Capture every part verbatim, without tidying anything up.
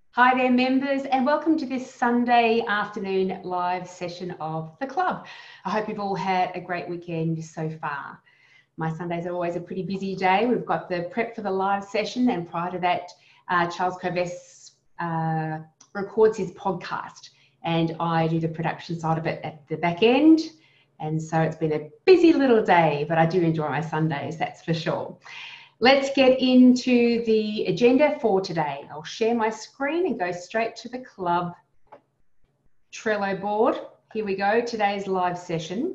Hi there, members, and welcome to this Sunday afternoon live session of the club. I hope you've all had a great weekend so far. My Sundays are always a pretty busy day. We've got the prep for the live session, and prior to that, uh, Charles Kovess uh, records his podcast, and I do the production side of it at the back end. And so it's been a busy little day, but I do enjoy my Sundays, that's for sure. Let's get into the agenda for today. I'll share my screen and go straight to the club Trello board. Here we go, today's live session.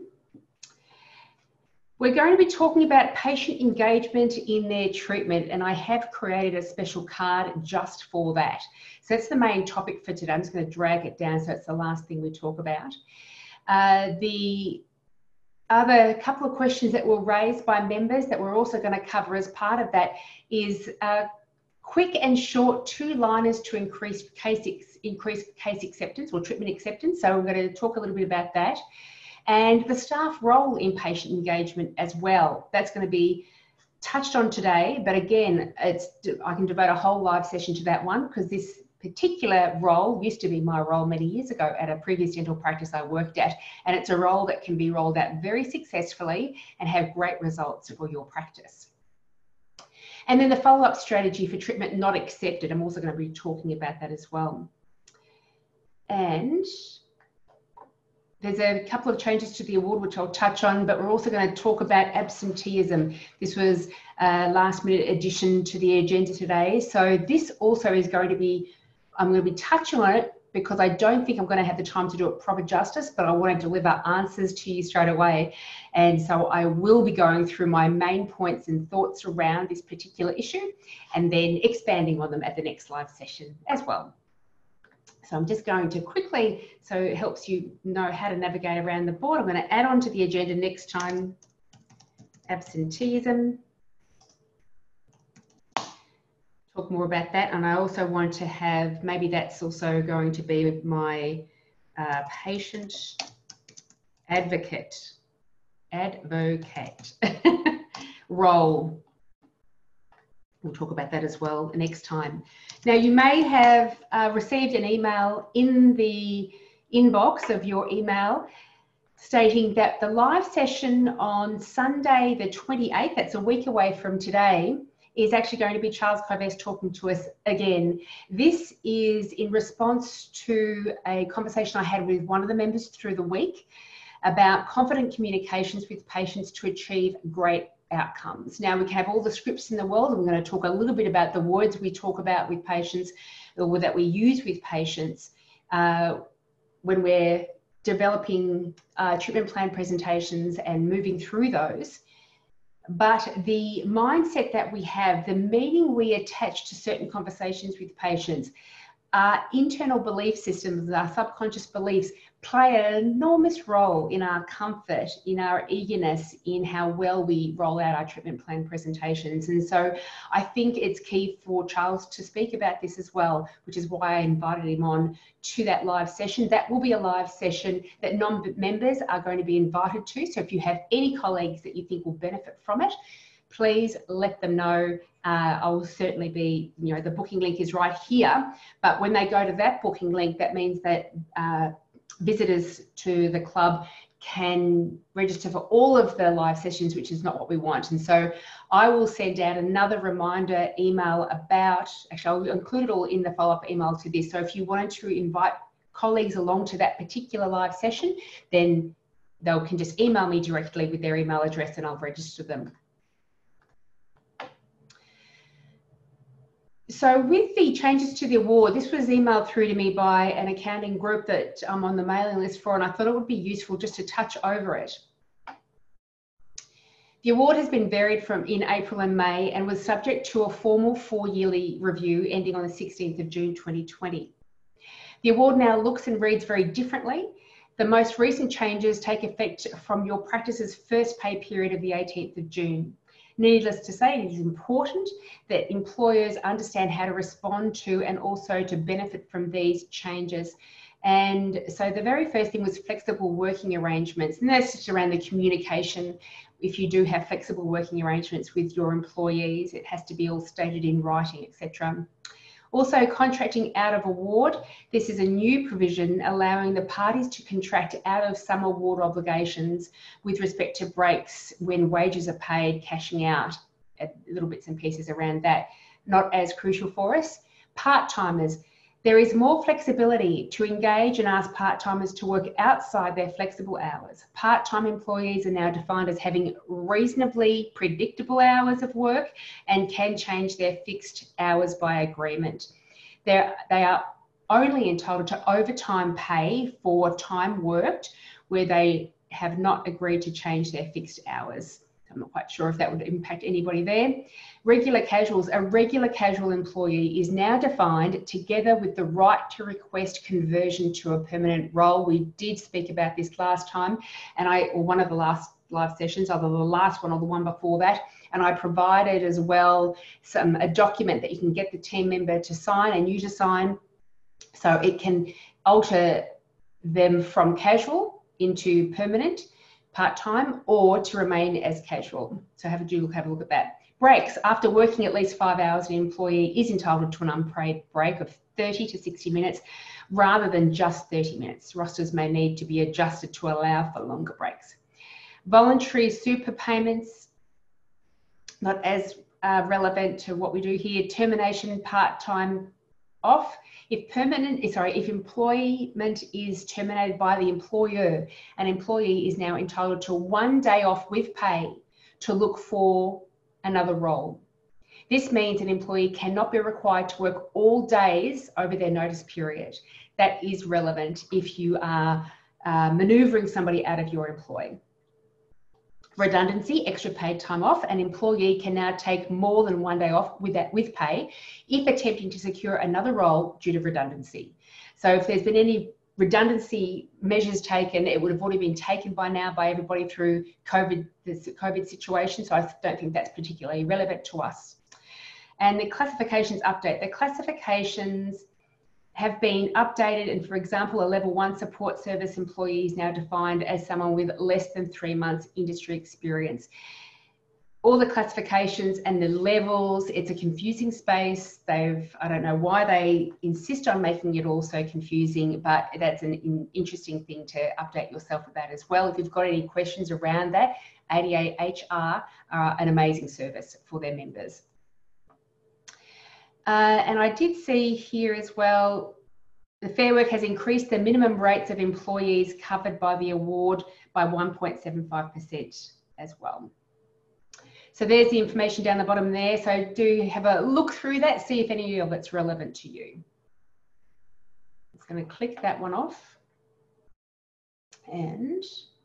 We're going to be talking about patient engagement in their treatment, and I have created a special card just for that. So that's the main topic for today. I'm just going to drag it down so it's the last thing we talk about. Uh, the other couple of questions that were raised by members that we're also going to cover as part of that is uh, quick and short two-liners to increase case, increase case acceptance or treatment acceptance. So we're going to talk a little bit about that. And the staff role in patient engagement as well. That's going to be touched on today, but again, it's, I can devote a whole live session to that one because this particular role used to be my role many years ago at a previous dental practice I worked at, and it's a role that can be rolled out very successfully and have great results for your practice. And then the follow-up strategy for treatment not accepted, I'm also going to be talking about that as well. And there's a couple of changes to the award which I'll touch on, but we're also going to talk about absenteeism. This was a last minute addition to the agenda today. So this also is going to be, I'm going to be touching on it because I don't think I'm going to have the time to do it proper justice, but I want to deliver answers to you straight away. And so I will be going through my main points and thoughts around this particular issue and then expanding on them at the next live session as well. So I'm just going to quickly, so it helps you know how to navigate around the board. I'm going to add on to the agenda next time, absenteeism. Talk more about that, and I also want to have, maybe that's also going to be my uh, patient advocate, advocate role. We'll talk about that as well next time. Now, you may have uh, received an email in the inbox of your email stating that the live session on Sunday the twenty-eighth, that's a week away from today, is actually going to be Charles Kovess talking to us again. This is in response to a conversation I had with one of the members through the week about confident communications with patients to achieve great outcomes. Now, we can have all the scripts in the world, and we're going to talk a little bit about the words we talk about with patients or that we use with patients uh, when we're developing uh, treatment plan presentations and moving through those. But the mindset that we have, the meaning we attach to certain conversations with patients, our internal belief systems, our subconscious beliefs play an enormous role in our comfort, in our eagerness, in how well we roll out our treatment plan presentations. And so I think it's key for Charles to speak about this as well, which is why I invited him on to that live session. That will be a live session that non-members are going to be invited to. So if you have any colleagues that you think will benefit from it, please let them know. Uh, I will certainly be, you know, the booking link is right here, but when they go to that booking link, that means that uh, visitors to the club can register for all of the live sessions, which is not what we want. And so I will send out another reminder email about, actually I'll include it all in the follow-up email to this. So if you wanted to invite colleagues along to that particular live session, then they can just email me directly with their email address and I'll register them. So with the changes to the award, this was emailed through to me by an accounting group that I'm on the mailing list for, and I thought it would be useful just to touch over it. The award has been varied from in April and May and was subject to a formal four-yearly review ending on the sixteenth of June twenty twenty. The award now looks and reads very differently. The most recent changes take effect from your practice's first pay period of the eighteenth of June. Needless to say, it is important that employers understand how to respond to and also to benefit from these changes. And so the very first thing was flexible working arrangements, and that's just around the communication. If you do have flexible working arrangements with your employees, it has to be all stated in writing, et cetera. Also, contracting out of award. This is a new provision allowing the parties to contract out of some award obligations with respect to breaks when wages are paid, cashing out, little bits and pieces around that. Not as crucial for us. Part-timers. There is more flexibility to engage and ask part-timers to work outside their flexible hours. Part-time employees are now defined as having reasonably predictable hours of work and can change their fixed hours by agreement. They're, they are only entitled to overtime pay for time worked where they have not agreed to change their fixed hours. I'm not quite sure if that would impact anybody there. Regular casuals. A regular casual employee is now defined together with the right to request conversion to a permanent role. We did speak about this last time, and I, or one of the last live sessions, either the last one or the one before that, and I provided as well some a document that you can get the team member to sign and you to sign, so it can alter them from casual into permanent, part-time, or to remain as casual. So have a do look, have a look at that. Breaks. After working at least five hours, an employee is entitled to an unpaid break of thirty to sixty minutes rather than just thirty minutes. Rosters may need to be adjusted to allow for longer breaks. Voluntary super payments, not as uh, relevant to what we do here. Termination part-time off. If permanent, sorry, if employment is terminated by the employer, an employee is now entitled to one day off with pay to look for another role. This means an employee cannot be required to work all days over their notice period. That is relevant if you are uh, manoeuvring somebody out of your employ. Redundancy, extra paid time off. An employee can now take more than one day off with, that, with pay if attempting to secure another role due to redundancy. So if there's been any redundancy measures taken, it would have already been taken by now by everybody through COVID, this COVID situation. So I don't think that's particularly relevant to us. And the classifications update. The classifications have been updated, and for example, a level one support service employee is now defined as someone with less than three months industry experience. All the classifications and the levels, it's a confusing space. They've, I don't know why they insist on making it all so confusing, but that's an in, interesting thing to update yourself with that as well. If you've got any questions around that, A D A H R are an amazing service for their members. Uh, and I did see here as well, the Fair Work has increased the minimum rates of employees covered by the award by one point seven five percent as well. So there's the information down the bottom there. So do have a look through that, see if any of it's relevant to you. I'm just going to click that one off. And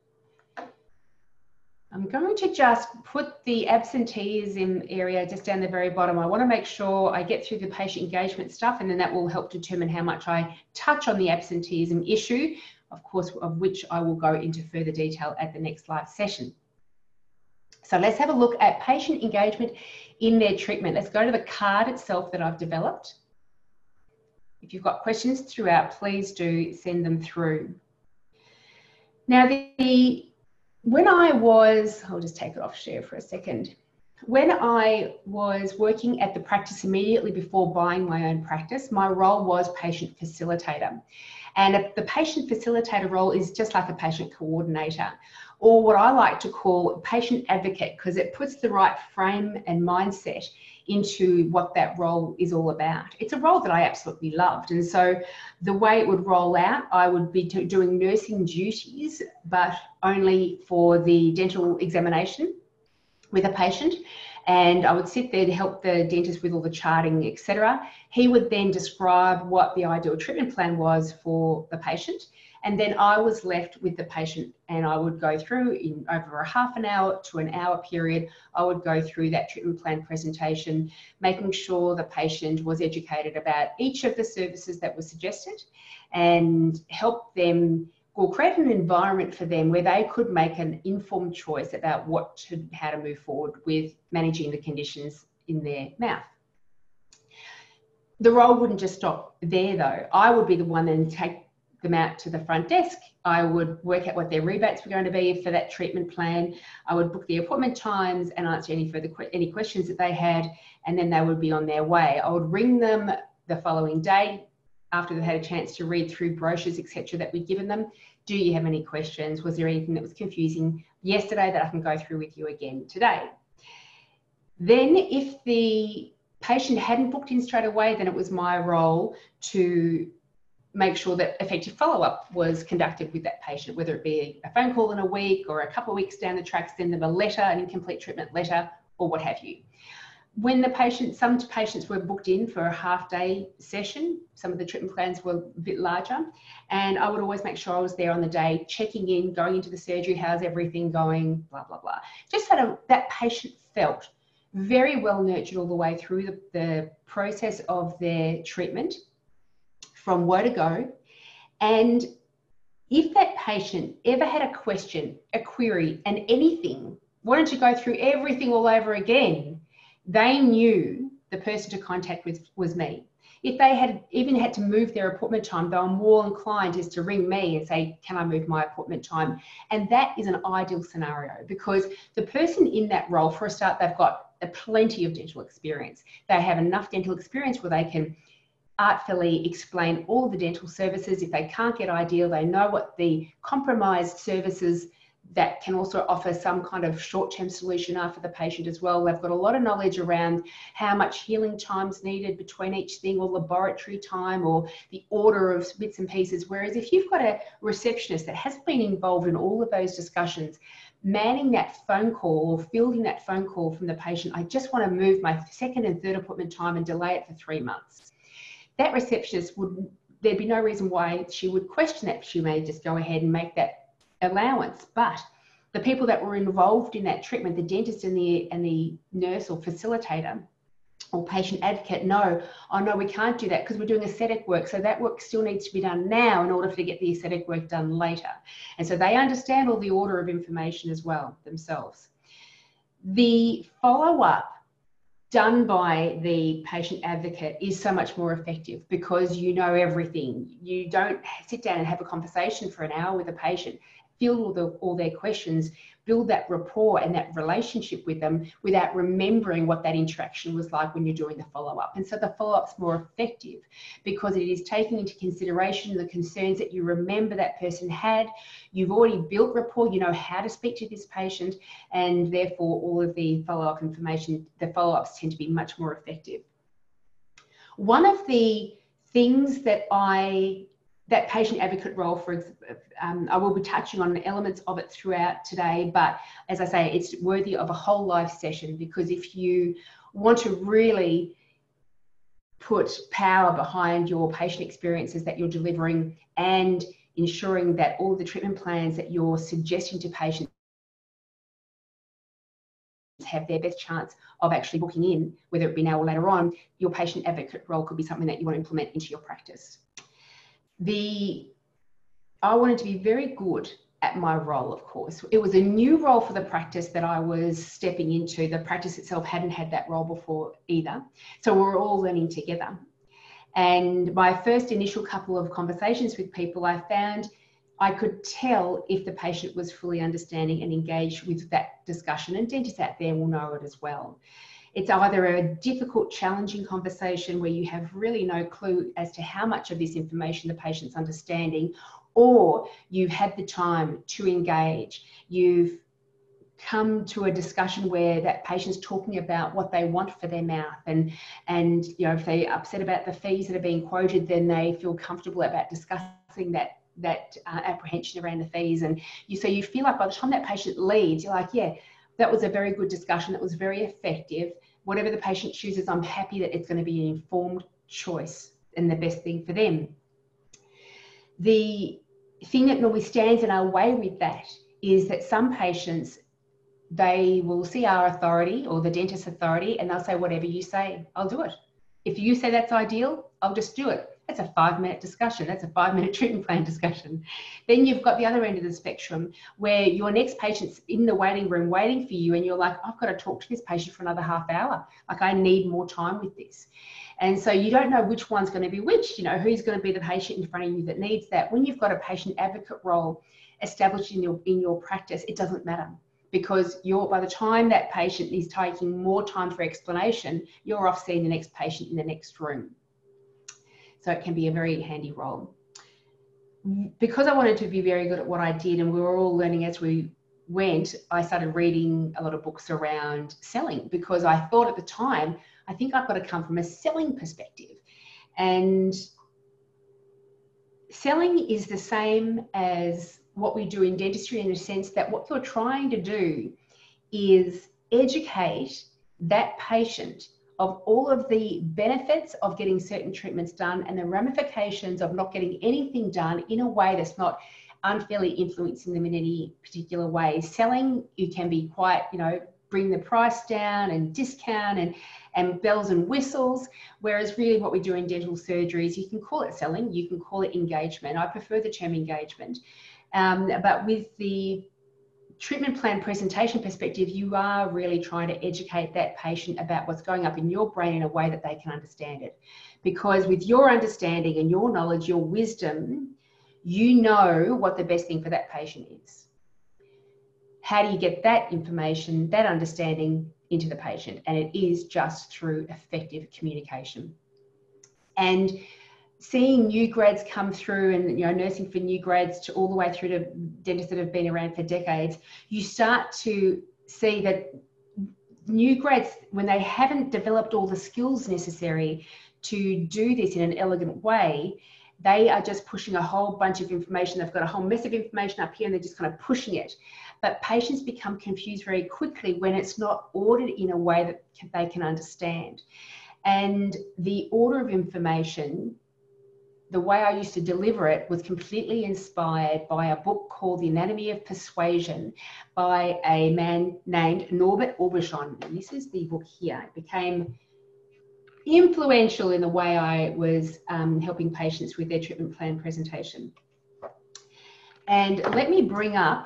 I'm going to just put the absenteeism area just down the very bottom. I want to make sure I get through the patient engagement stuff, and then that will help determine how much I touch on the absenteeism issue, of course, of which I will go into further detail at the next live session. So let's have a look at patient engagement in their treatment. Let's go to the card itself that I've developed. If you've got questions throughout, please do send them through. Now, the When I was, I'll just take it off share for a second. When I was working at the practice immediately before buying my own practice, my role was patient facilitator. And the patient facilitator role is just like a patient coordinator, or what I like to call a patient advocate, because it puts the right frame and mindset into what that role is all about. It's a role that I absolutely loved. And so the way it would roll out, I would be doing nursing duties, but only for the dental examination with a patient. And I would sit there to help the dentist with all the charting, et cetera. He would then describe what the ideal treatment plan was for the patient. And then I was left with the patient, and I would go through in over a half an hour to an hour period. I would go through that treatment plan presentation, making sure the patient was educated about each of the services that were suggested, and help them, or create an environment for them where they could make an informed choice about what to, how to move forward with managing the conditions in their mouth. The role wouldn't just stop there though. I would be the one and take them out to the front desk. I would work out what their rebates were going to be for that treatment plan. I would book the appointment times and answer any further any questions that they had, and then they would be on their way. I would ring them the following day after they've had a chance to read through brochures, et cetera, that we've given them. Do you have any questions? Was there anything that was confusing yesterday that I can go through with you again today? Then if the patient hadn't booked in straight away, then it was my role to make sure that effective follow-up was conducted with that patient, whether it be a phone call in a week or a couple of weeks down the track, send them a letter, an incomplete treatment letter, or what have you. When the patient, some patients were booked in for a half day session, some of the treatment plans were a bit larger, and I would always make sure I was there on the day, checking in, going into the surgery, how's everything going, blah, blah, blah. Just so that that patient felt very well nurtured all the way through the, the process of their treatment, from where to go. And if that patient ever had a question, a query, and anything, wanted to go through everything all over again, they knew the person to contact with was me. If they had even had to move their appointment time, they were more inclined just to ring me and say, can I move my appointment time? And that is an ideal scenario, because the person in that role, for a start, they've got a plenty of dental experience. They have enough dental experience where they can artfully explain all the dental services. If they can't get Ideal, they know what the compromised services that can also offer some kind of short-term solution are for the patient as well. They've got a lot of knowledge around how much healing time's needed between each thing, or laboratory time, or the order of bits and pieces. Whereas if you've got a receptionist that has been involved in all of those discussions, manning that phone call or fielding that phone call from the patient, I just want to move my second and third appointment time and delay it for three months. That receptionist would, there'd be no reason why she would question that. She may just go ahead and make that allowance. But the people that were involved in that treatment, the dentist and the and the nurse or facilitator or patient advocate, know, oh no, we can't do that because we're doing aesthetic work. So that work still needs to be done now in order to get the aesthetic work done later. And so they understand all the order of information as well themselves. The follow-up done by the patient advocate is so much more effective because you know everything. You don't sit down and have a conversation for an hour with a patient, field all, the, all their questions, build that rapport and that relationship with them without remembering what that interaction was like when you're doing the follow-up. And so the follow-up's more effective because it is taking into consideration the concerns that you remember that person had. You've already built rapport, you know how to speak to this patient, and therefore all of the follow-up information, the follow-ups tend to be much more effective. One of the things that I that patient advocate role, for um, I will be touching on elements of it throughout today, but as I say, it's worthy of a whole live session, because if you want to really put power behind your patient experiences that you're delivering and ensuring that all the treatment plans that you're suggesting to patients have their best chance of actually booking in, whether it be now or later on, your patient advocate role could be something that you want to implement into your practice. The, I wanted to be very good at my role, of course. It was a new role for the practice that I was stepping into. The practice itself hadn't had that role before either. So we're all learning together. And my first initial couple of conversations with people, I found I could tell if the patient was fully understanding and engaged with that discussion, and dentists out there will know it as well. It's either a difficult, challenging conversation where you have really no clue as to how much of this information the patient's understanding, or you've had the time to engage. You've come to a discussion where that patient's talking about what they want for their mouth, and, and you know, if they're upset about the fees that are being quoted, then they feel comfortable about discussing that that uh, apprehension around the fees. And you, so you feel like by the time that patient leaves, you're like, yeah, that was a very good discussion. That was very effective. Whatever the patient chooses, I'm happy that it's going to be an informed choice and the best thing for them. The thing that normally stands in our way with that is that some patients, they will see our authority or the dentist authority and they'll say, whatever you say, I'll do it. If you say that's ideal, I'll just do it. That's a five minute discussion. That's a five minute treatment plan discussion. Then you've got the other end of the spectrum where your next patient's in the waiting room waiting for you and you're like, I've got to talk to this patient for another half hour. Like, I need more time with this. And so you don't know which one's going to be which, you know, who's going to be the patient in front of you that needs that. When you've got a patient advocate role established in your, in your practice, it doesn't matter, because you're, by the time that patient is taking more time for explanation, you're off seeing the next patient in the next room. So it can be a very handy role. Because I wanted to be very good at what I did, and we were all learning as we went, I started reading a lot of books around selling, because I thought at the time, I think I've got to come from a selling perspective. And selling is the same as what we do in dentistry, in the sense that what you're trying to do is educate that patient of all of the benefits of getting certain treatments done and the ramifications of not getting anything done in a way that's not unfairly influencing them in any particular way. Selling, you can be quite, you know, bring the price down and discount and, and bells and whistles, whereas really what we do in dental surgery is, you can call it selling, you can call it engagement. I prefer the term engagement. Um, but with the treatment plan presentation perspective, you are really trying to educate that patient about what's going up in your brain in a way that they can understand it. Because with your understanding and your knowledge, your wisdom, you know what the best thing for that patient is. How do you get that information, that understanding into the patient? And it is just through effective communication. And seeing new grads come through, and, you know, nursing for new grads to all the way through to dentists that have been around for decades, you start to see that new grads, when they haven't developed all the skills necessary to do this in an elegant way, they are just pushing a whole bunch of information. They've got a whole mess of information up here and they're just kind of pushing it. But patients become confused very quickly when it's not ordered in a way that they can understand. And the order of information, the way I used to deliver it, was completely inspired by a book called The Anatomy of Persuasion by a man named Norbert Aubuchon. And this is the book here. It became influential in the way I was um, helping patients with their treatment plan presentation. And let me bring up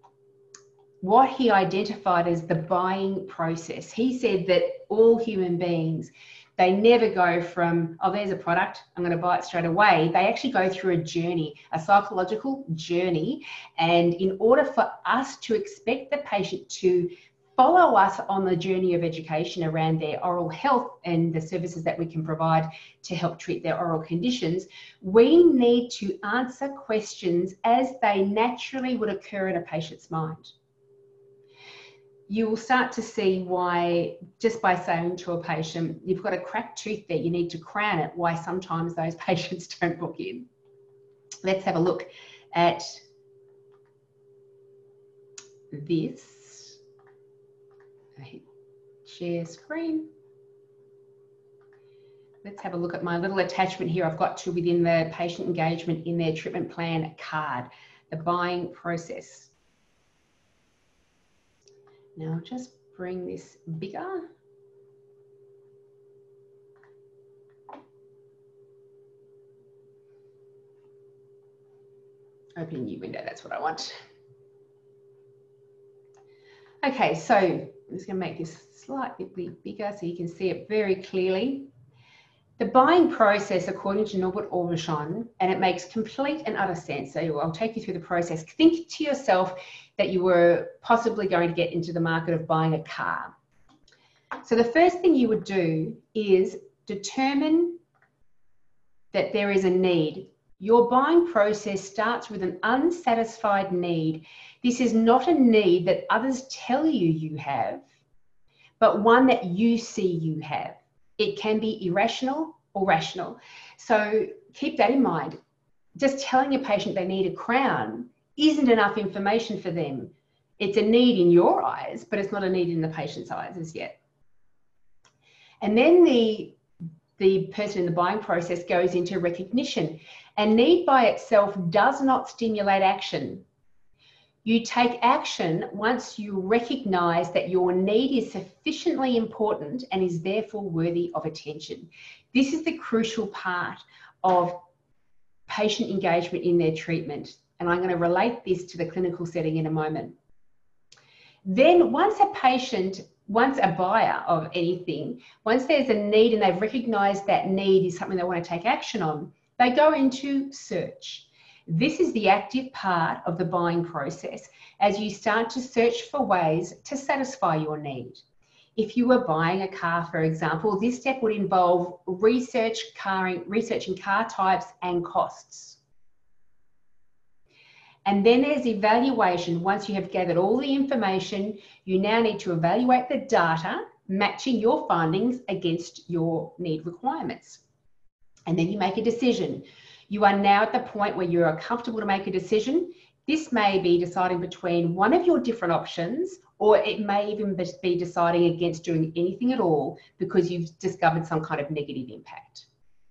what he identified as the buying process. He said that all human beings, they never go from, oh, there's a product, I'm going to buy it straight away. They actually go through a journey, a psychological journey. And in order for us to expect the patient to follow us on the journey of education around their oral health and the services that we can provide to help treat their oral conditions, we need to answer questions as they naturally would occur in a patient's mind. You will start to see why, just by saying to a patient, you've got a cracked tooth there, you need to crown it, why sometimes those patients don't book in. Let's have a look at this. I hit share screen. Let's have a look at my little attachment here I've got to within the patient engagement in their treatment plan card, the buying process. Now I'll just bring this bigger. Open a new window, that's what I want. Okay, so I'm just going to make this slightly bigger so you can see it very clearly. The buying process, according to Norbert Aubuchon, and it makes complete and utter sense. So I'll take you through the process. Think to yourself that you were possibly going to get into the market of buying a car. So the first thing you would do is determine that there is a need. Your buying process starts with an unsatisfied need. This is not a need that others tell you you have, but one that you see you have. It can be irrational or rational. So keep that in mind. Just telling a patient they need a crown isn't enough information for them. It's a need in your eyes, but it's not a need in the patient's eyes as yet. And then the, the person in the buying process goes into recognition. And need by itself does not stimulate action. You take action once you recognize that your need is sufficiently important and is therefore worthy of attention. This is the crucial part of patient engagement in their treatment. And I'm going to relate this to the clinical setting in a moment. Then once a patient, once a buyer of anything, once there's a need and they've recognized that need is something they want to take action on, they go into search. This is the active part of the buying process as you start to search for ways to satisfy your need. if you were buying a car, for example, this step would involve research caring, researching car types and costs. And then there's evaluation. Once you have gathered all the information, you now need to evaluate the data, matching your findings against your need requirements. And then you make a decision. You are now at the point where you are comfortable to make a decision. This may be deciding between one of your different options, or it may even be deciding against doing anything at all because you've discovered some kind of negative impact.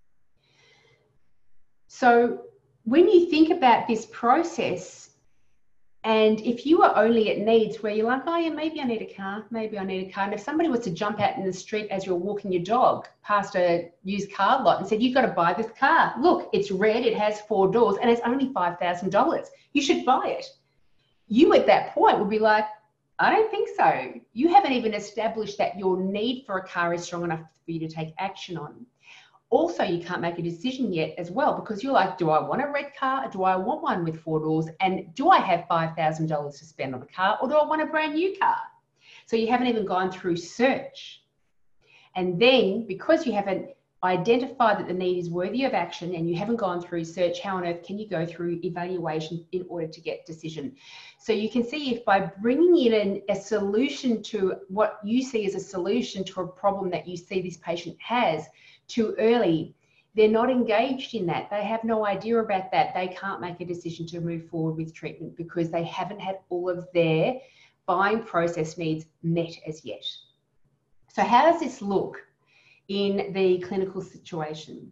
So when you think about this process, and if you are only at needs where you're like, oh yeah, maybe I need a car, maybe I need a car. And if somebody was to jump out in the street as you're walking your dog past a used car lot and said, you've got to buy this car. Look, it's red, it has four doors, and it's only five thousand dollars. You should buy it. You at that point would be like, I don't think so. You haven't even established that your need for a car is strong enough for you to take action on. Also, you can't make a decision yet as well because you're like, do I want a red car? Do I want one with four doors? And do I have five thousand dollars to spend on a car, or do I want a brand new car? So you haven't even gone through search. And then because you haven't identified that the need is worthy of action and you haven't gone through search, how on earth can you go through evaluation in order to get decision? So you can see if by bringing in a solution to what you see as a solution to a problem that you see this patient has, too early, they're not engaged in that. They have no idea about that. They can't make a decision to move forward with treatment because they haven't had all of their buying process needs met as yet. So how does this look in the clinical situation?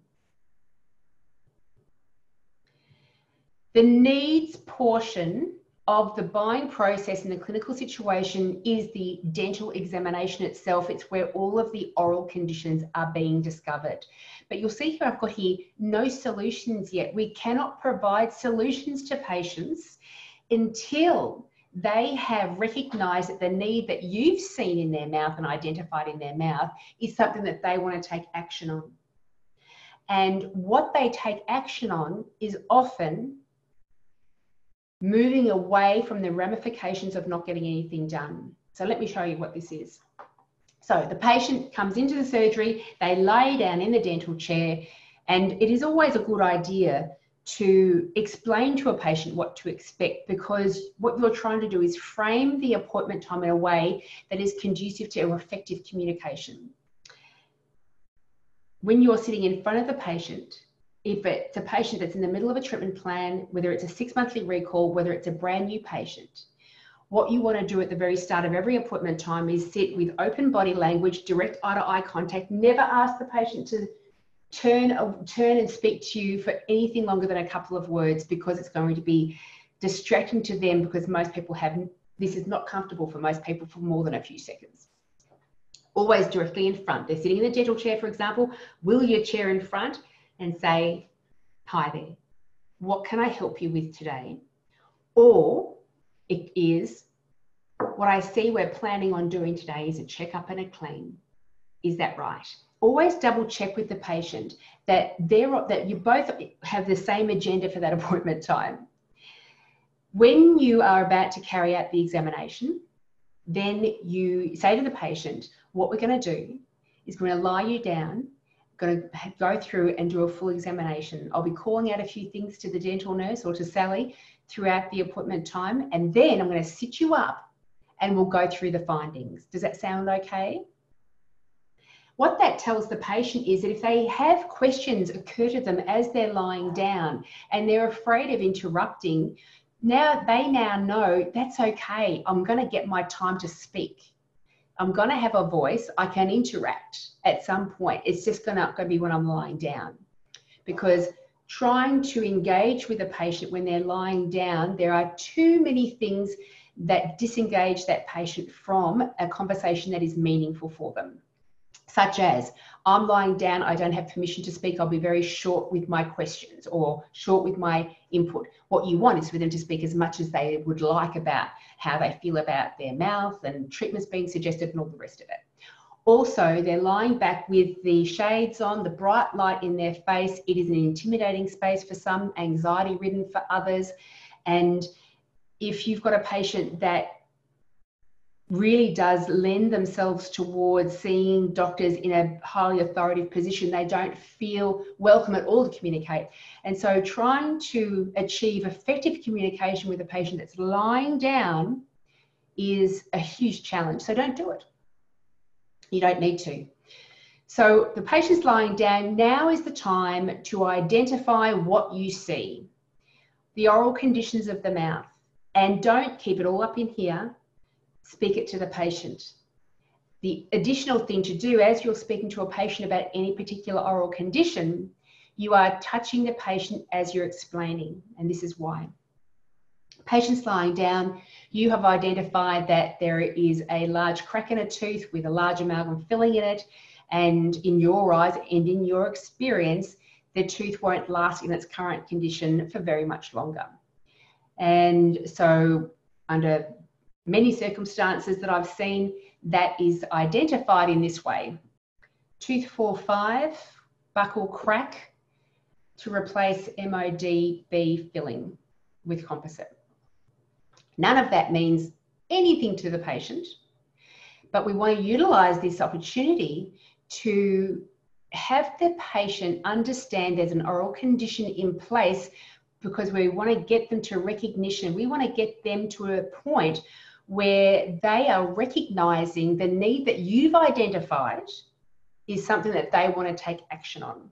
The needs portion of the buying process in the clinical situation is the dental examination itself. It's where all of the oral conditions are being discovered. But you'll see here, I've got here no solutions yet. We cannot provide solutions to patients until they have recognized that the need that you've seen in their mouth and identified in their mouth is something that they want to take action on. And what they take action on is often moving away from the ramifications of not getting anything done. So let me show you what this is. So the patient comes into the surgery, they lay down in the dental chair, and it is always a good idea to explain to a patient what to expect, because what you're trying to do is frame the appointment time in a way that is conducive to effective communication. When you're sitting in front of the patient, if it's a patient that's in the middle of a treatment plan, whether it's a six monthly recall, whether it's a brand new patient, what you want to do at the very start of every appointment time is sit with open body language, direct eye to eye contact. Never ask the patient to turn, turn and speak to you for anything longer than a couple of words, because it's going to be distracting to them, because most people have, this is not comfortable for most people for more than a few seconds. Always directly in front. They're sitting in the dental chair, for example, wheel your chair in front and say, hi there, what can I help you with today? Or it is, what I see we're planning on doing today is a checkup and a clean. Is that right? Always double check with the patient that they're, that you both have the same agenda for that appointment time. When you are about to carry out the examination, then you say to the patient, what we're going to do is we're going to lie you down, going to go through and do a full examination. I'll be calling out a few things to the dental nurse or to Sally throughout the appointment time, and then I'm going to sit you up and we'll go through the findings. Does that sound okay? What that tells the patient is that if they have questions occur to them as they're lying down and they're afraid of interrupting, now they now know that's okay. I'm going to get my time to speak. I'm going to have a voice. I can interact at some point. It's just going to, going to be when I'm lying down. Because trying to engage with a patient when they're lying down, there are too many things that disengage that patient from a conversation that is meaningful for them. Such as, I'm lying down, I don't have permission to speak, I'll be very short with my questions or short with my input. What you want is for them to speak as much as they would like about how they feel about their mouth and treatments being suggested and all the rest of it. Also, they're lying back with the shades on, the bright light in their face. It is an intimidating space for some, anxiety-ridden for others. And if you've got a patient that really does lend themselves towards seeing doctors in a highly authoritative position. They don't feel welcome at all to communicate. And so trying to achieve effective communication with a patient that's lying down is a huge challenge. So don't do it. You don't need to. So the patient's lying down. Now is the time to identify what you see, the oral conditions of the mouth, and don't keep it all up in here. Speak it to the patient. The additional thing to do as you're speaking to a patient about any particular oral condition, you are touching the patient as you're explaining, and this is why. Patient's lying down, you have identified that there is a large crack in a tooth with a large amalgam filling in it, and in your eyes and in your experience, the tooth won't last in its current condition for very much longer. And so under many circumstances that I've seen, that is identified in this way. Tooth four five, buccal crack, to replace M O D B filling with composite. None of that means anything to the patient, but we want to utilize this opportunity to have the patient understand there's an oral condition in place, because we want to get them to recognition. We want to get them to a point where they are recognizing the need that you've identified is something that they want to take action on.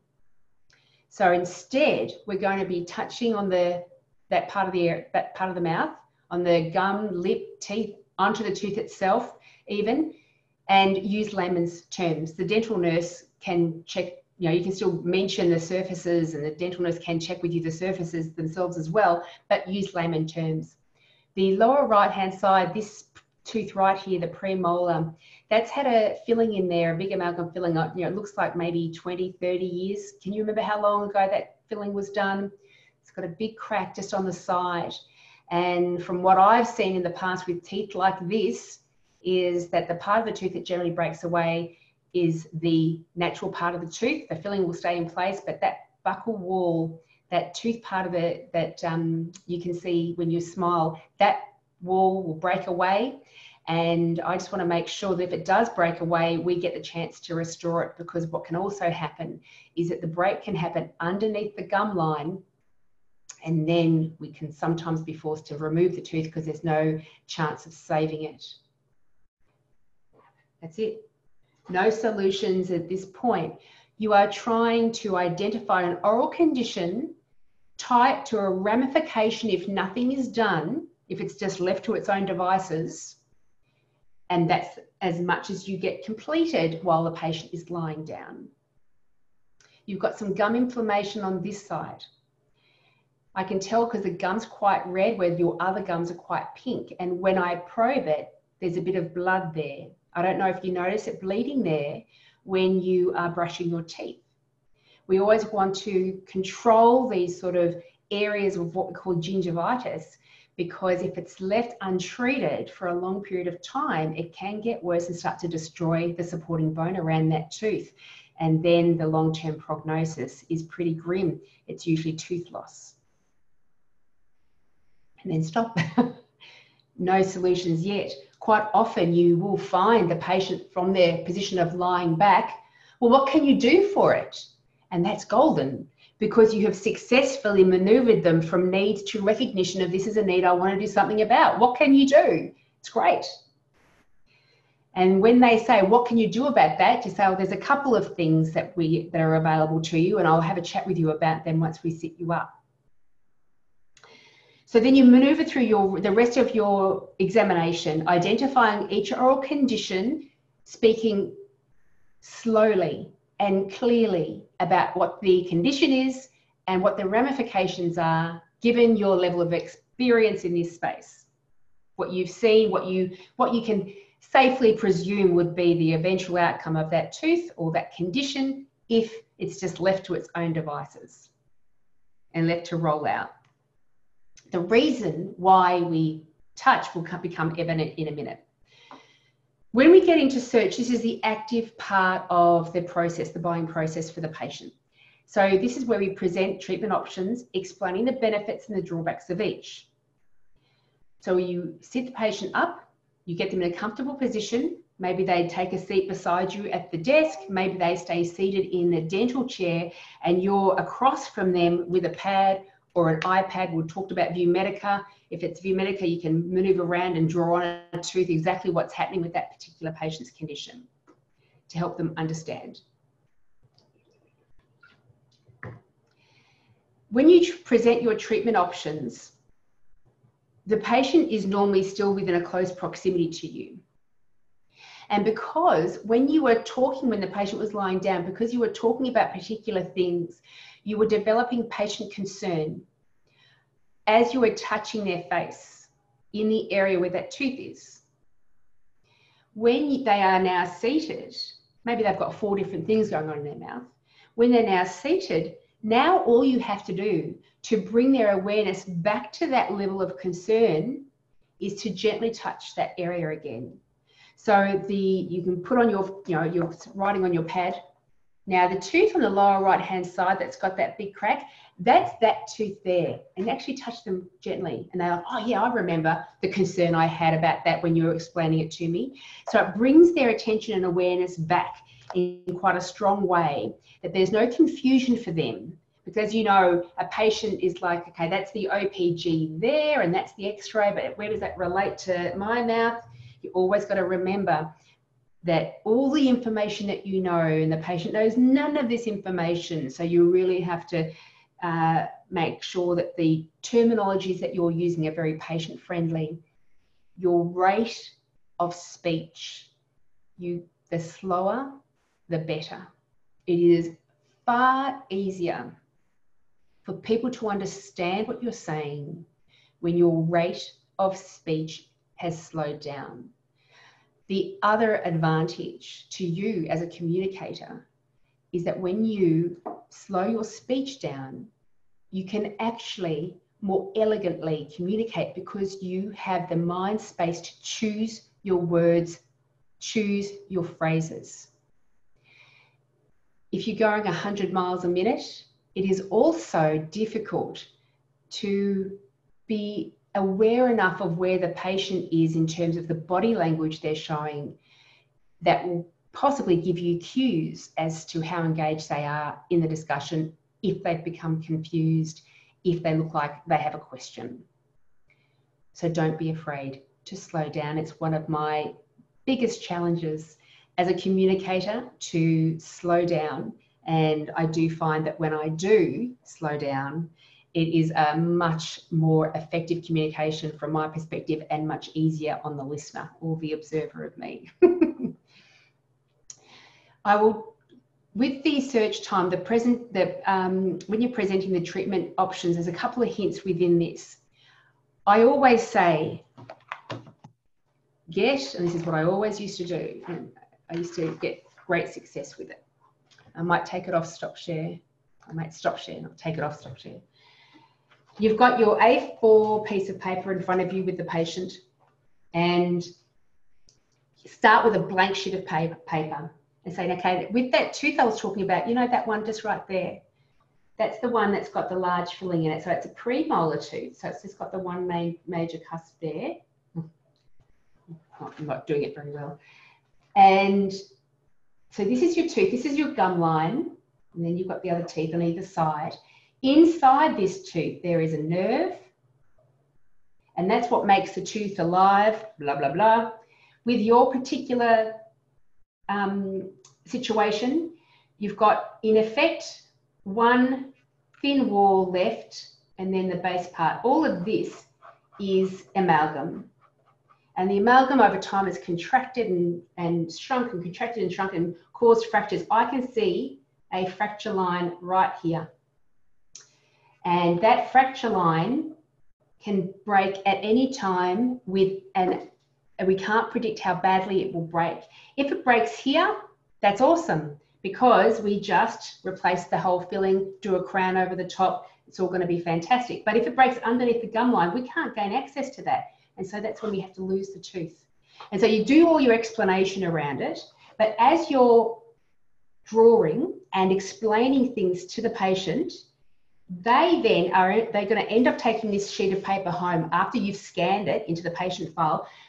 So instead, we're going to be touching on the that part of the that part of the mouth, on the gum, lip, teeth, onto the tooth itself even, and use layman's terms. The dental nurse can check, you know, you can still mention the surfaces, and the dental nurse can check with you the surfaces themselves as well, but use layman terms. The lower right-hand side, this tooth right here, the premolar, that's had a filling in there, a big amalgam filling. You know, it looks like maybe twenty, thirty years. Can you remember how long ago that filling was done? It's got a big crack just on the side. And from what I've seen in the past with teeth like this, is that the part of the tooth that generally breaks away is the natural part of the tooth. The filling will stay in place, but that buccal wall, that tooth part of it that um, you can see when you smile, that wall will break away. And I just want to make sure that if it does break away, we get the chance to restore it, because what can also happen is that the break can happen underneath the gum line, and then we can sometimes be forced to remove the tooth because there's no chance of saving it. That's it. No solutions at this point. You are trying to identify an oral condition, tie it to a ramification if nothing is done, if it's just left to its own devices, and that's as much as you get completed while the patient is lying down. You've got some gum inflammation on this side. I can tell because the gum's quite red where your other gums are quite pink, and when I probe it, there's a bit of blood there. I don't know if you notice it bleeding there when you are brushing your teeth. We always want to control these sort of areas of what we call gingivitis, because if it's left untreated for a long period of time, it can get worse and start to destroy the supporting bone around that tooth. And then the long-term prognosis is pretty grim. It's usually tooth loss. And then stop. No solutions yet. Quite often you will find the patient from their position of lying back, well, what can you do for it? And that's golden, because you have successfully maneuvered them from need to recognition of this is a need I want to do something about. What can you do? It's great. And when they say, what can you do about that? You say, well, there's a couple of things that we that are available to you, and I'll have a chat with you about them once we sit you up. So then you maneuver through your, the rest of your examination, identifying each oral condition, speaking slowly and clearly about what the condition is and what the ramifications are, given your level of experience in this space. What you've seen, what you, what you can safely presume would be the eventual outcome of that tooth or that condition if it's just left to its own devices and left to roll out. The reason why we touch will become evident in a minute. When we get into search, this is the active part of the process, the buying process for the patient. So this is where we present treatment options, explaining the benefits and the drawbacks of each. So you sit the patient up, You get them in a comfortable position. Maybe they take a seat beside you at the desk. Maybe they stay seated in a dental chair and you're across from them with a pad or an iPad. We talked about ViewMedica. If it's ViewMedica, you can move around and draw on a tooth exactly what's happening with that particular patient's condition to help them understand. When you present your treatment options, the patient is normally still within a close proximity to you. And because when you were talking, when the patient was lying down, because you were talking about particular things, you were developing patient concern as you were touching their face in the area where that tooth is. When they are now seated, maybe they've got four different things going on in their mouth. When they're now seated, now all you have to do to bring their awareness back to that level of concern is to gently touch that area again. So the you can put on your, you know, you're writing on your pad. Now the tooth on the lower right hand side that's got that big crack, that's that tooth there. And actually touch them gently. And they're like, oh yeah, I remember the concern I had about that when you were explaining it to me. So it brings their attention and awareness back in quite a strong way, that there's no confusion for them. Because, you know, a patient is like, okay, that's the O P G there and that's the x-ray, but where does that relate to my mouth? You always got to remember that all the information that you know, and the patient knows none of this information. So you really have to uh, make sure that the terminologies that you're using are very patient friendly. Your rate of speech, you the slower, the better. It is far easier for people to understand what you're saying when your rate of speech has slowed down. The other advantage to you as a communicator is that when you slow your speech down, you can actually more elegantly communicate because you have the mind space to choose your words, choose your phrases. If you're going one hundred miles a minute, it is also difficult to be aware enough of where the patient is in terms of the body language they're showing that will possibly give you cues as to how engaged they are in the discussion, if they've become confused, if they look like they have a question. So don't be afraid to slow down. It's one of my biggest challenges as a communicator, to slow down. And I do find that when I do slow down, it is a much more effective communication from my perspective and much easier on the listener or the observer of me. I will, with the search time, the present, the, um, when you're presenting the treatment options, there's a couple of hints within this. I always say, get, and this is what I always used to do, and I used to get great success with it. I might take it off stop share. I might stop share, not take it off stop share. You've got your A four piece of paper in front of you with the patient, and start with a blank sheet of paper and say, okay, with that tooth I was talking about, you know, that one just right there, that's the one that's got the large filling in it. So it's a premolar tooth. So it's just got the one main major cusp there. I'm not doing it very well. And so this is your tooth, this is your gum line, and then you've got the other teeth on either side. Inside this tooth, there is a nerve, and that's what makes the tooth alive, blah, blah, blah. With your particular um, situation, you've got, in effect, one thin wall left, and then the base part. All of this is amalgam. And the amalgam over time has contracted and, and shrunk and contracted and shrunk and caused fractures. I can see a fracture line right here. And that fracture line can break at any time with an, and we can't predict how badly it will break. If it breaks here, that's awesome, because we just replace the whole filling, do a crown over the top. It's all going to be fantastic. But if it breaks underneath the gum line, we can't gain access to that. And so that's when we have to lose the tooth. And so you do all your explanation around it, but as you're drawing and explaining things to the patient, they then are, they're going to end up taking this sheet of paper home after you've scanned it into the patient file.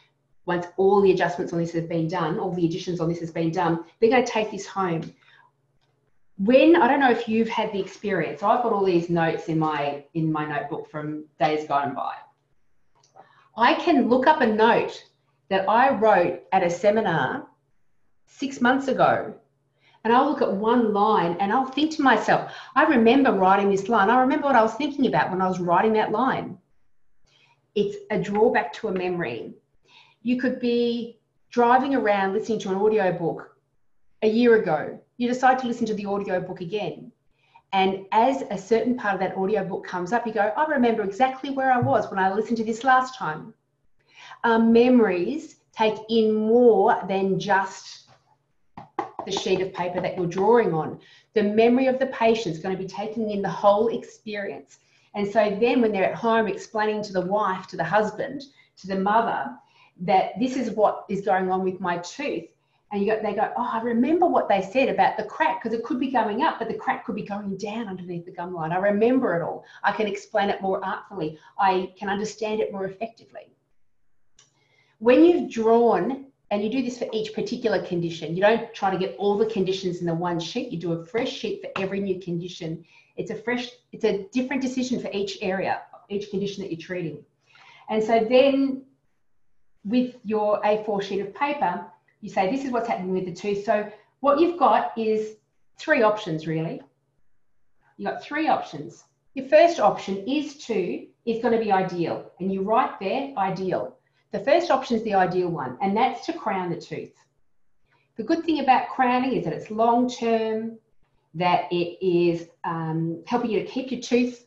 once all the adjustments on this have been done, all the additions on this has been done, they're going to take this home. When, I don't know if you've had the experience, so I've got all these notes in my, in my notebook from days gone by. I can look up a note that I wrote at a seminar six months ago, and I'll look at one line and I'll think to myself, I remember writing this line. I remember what I was thinking about when I was writing that line. It's a drawback to a memory. You could be driving around listening to an audiobook a year ago. You decide to listen to the audiobook again. And as a certain part of that audiobook comes up, you go, I remember exactly where I was when I listened to this last time. Um, memories take in more than just the sheet of paper that you're drawing on. The memory of the patient is going to be taking in the whole experience. And so then when they're at home explaining to the wife, to the husband, to the mother, that this is what is going on with my tooth, and you go, they go, oh, I remember what they said about the crack, because it could be going up, but the crack could be going down underneath the gum line. I remember it all. I can explain it more artfully. I can understand it more effectively. When you've drawn, and you do this for each particular condition, you don't try to get all the conditions in the one sheet. You do a fresh sheet for every new condition. It's a fresh, it's a different decision for each area, each condition that you're treating. And so then with your A four sheet of paper, you say, this is what's happening with the tooth. So what you've got is three options, really. You've got three options. Your first option is to, is going to be ideal. And you write there, ideal. The first option is the ideal one, and that's to crown the tooth. The good thing about crowning is that it's long-term, that it is um, helping you to keep your tooth,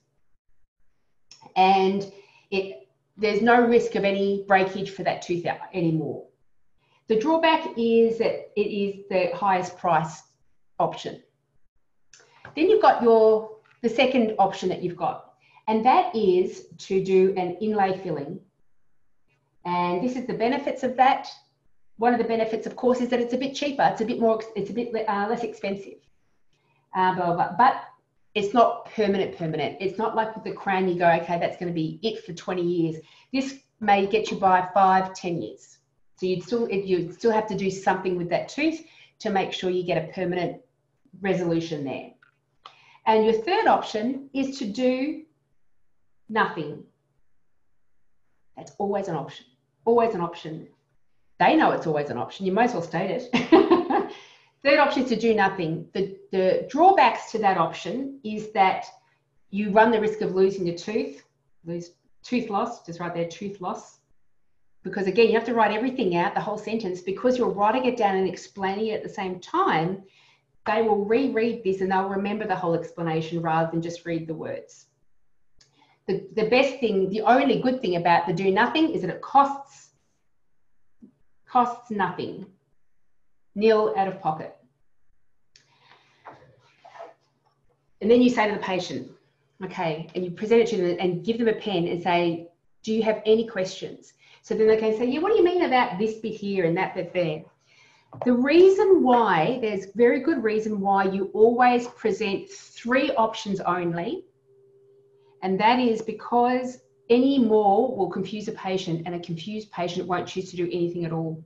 and it, there's no risk of any breakage for that tooth out anymore. The drawback is that it is the highest price option. Then you've got your, the second option that you've got, and that is to do an inlay filling. And this is the benefits of that. One of the benefits, of course, is that it's a bit cheaper. It's a bit more, it's a bit uh, less expensive. Uh, blah, blah, blah. But it's not permanent, permanent. It's not like with the crown, you go, okay, that's going to be it for twenty years. This may get you by five, ten years. So you'd still, you'd still have to do something with that tooth to make sure you get a permanent resolution there. And your third option is to do nothing. That's always an option. Always an option. They know it's always an option. You might as well state it. Third option is to do nothing. The, the drawbacks to that option is that you run the risk of losing your tooth, lose tooth loss, just right there, tooth loss. Because again, you have to write everything out, the whole sentence, because you're writing it down and explaining it at the same time. They will reread this and they'll remember the whole explanation rather than just read the words. The, the best thing, the only good thing about the do nothing is that it costs, costs nothing, nil out of pocket. And then you say to the patient, okay, and you present it to them and give them a pen and say, do you have any questions? So then they can say, yeah, what do you mean about this bit here and that bit there? The reason why, there's very good reason why you always present three options only. And that is because any more will confuse a patient, and a confused patient won't choose to do anything at all.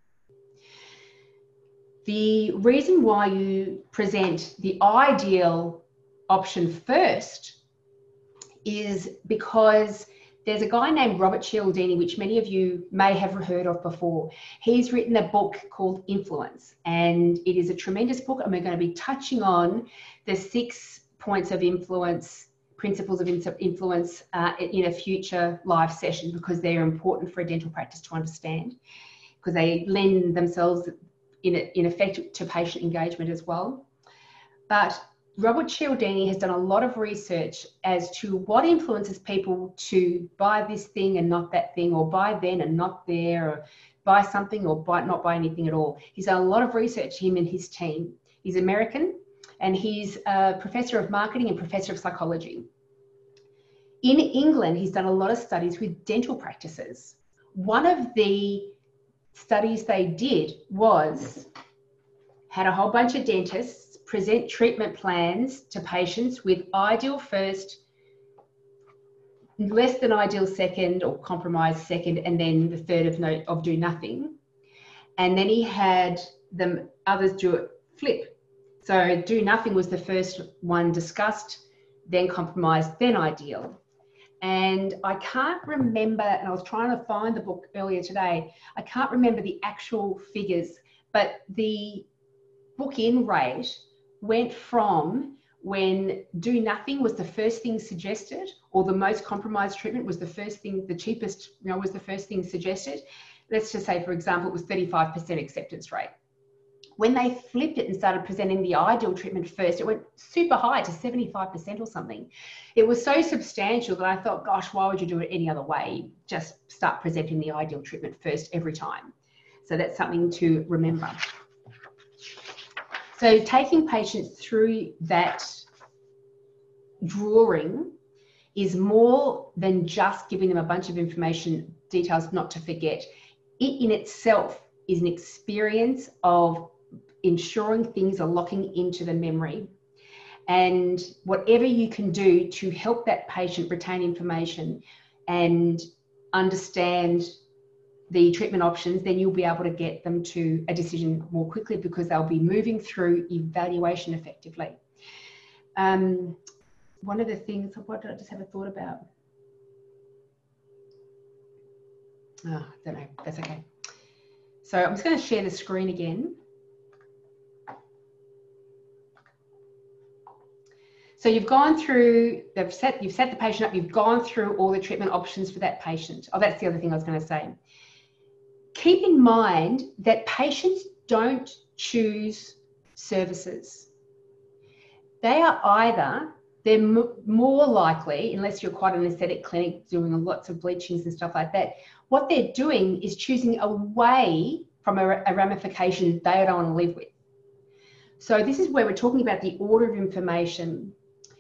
The reason why you present the ideal option first is because there's a guy named Robert Cialdini, which many of you may have heard of before. He's written a book called Influence, and it is a tremendous book, and we're going to be touching on the six points of influence, principles of influence uh, in a future live session, because they're important for a dental practice to understand, because they lend themselves in, in effect to patient engagement as well. But Robert Cialdini has done a lot of research as to what influences people to buy this thing and not that thing, or buy then and not there, or buy something or buy, not buy anything at all. He's done a lot of research, him and his team. He's American, and he's a professor of marketing and professor of psychology. In England, he's done a lot of studies with dental practices. One of the studies they did was, had a whole bunch of dentists present treatment plans to patients with ideal first, less than ideal second or compromised second, and then the third of no, of do nothing. And then he had them others do it flip. So do nothing was the first one discussed, then compromised, then ideal. And I can't remember, and I was trying to find the book earlier today, I can't remember the actual figures, but the book-in rate went from when do nothing was the first thing suggested, or the most compromised treatment was the first thing, the cheapest, you know, was the first thing suggested. Let's just say, for example, it was thirty-five percent acceptance rate. When they flipped it and started presenting the ideal treatment first, it went super high to seventy-five percent or something. It was so substantial that I thought, gosh, why would you do it any other way? Just start presenting the ideal treatment first every time. So that's something to remember. So taking patients through that drawing is more than just giving them a bunch of information, details not to forget. It in itself is an experience of ensuring things are locking into the memory. And whatever you can do to help that patient retain information and understand the treatment options, then you'll be able to get them to a decision more quickly, because they'll be moving through evaluation effectively. Um, one of the things, what did I just have a thought about? Oh, I don't know, that's okay. So I'm just going to share the screen again. So you've gone through, they've set, you've set the patient up, you've gone through all the treatment options for that patient. Oh, that's the other thing I was going to say. Keep in mind that patients don't choose services. They are either, they're m more likely, unless you're quite an aesthetic clinic doing lots of bleachings and stuff like that, what they're doing is choosing away from a, a ramification they don't want to live with. So this is where we're talking about the order of information.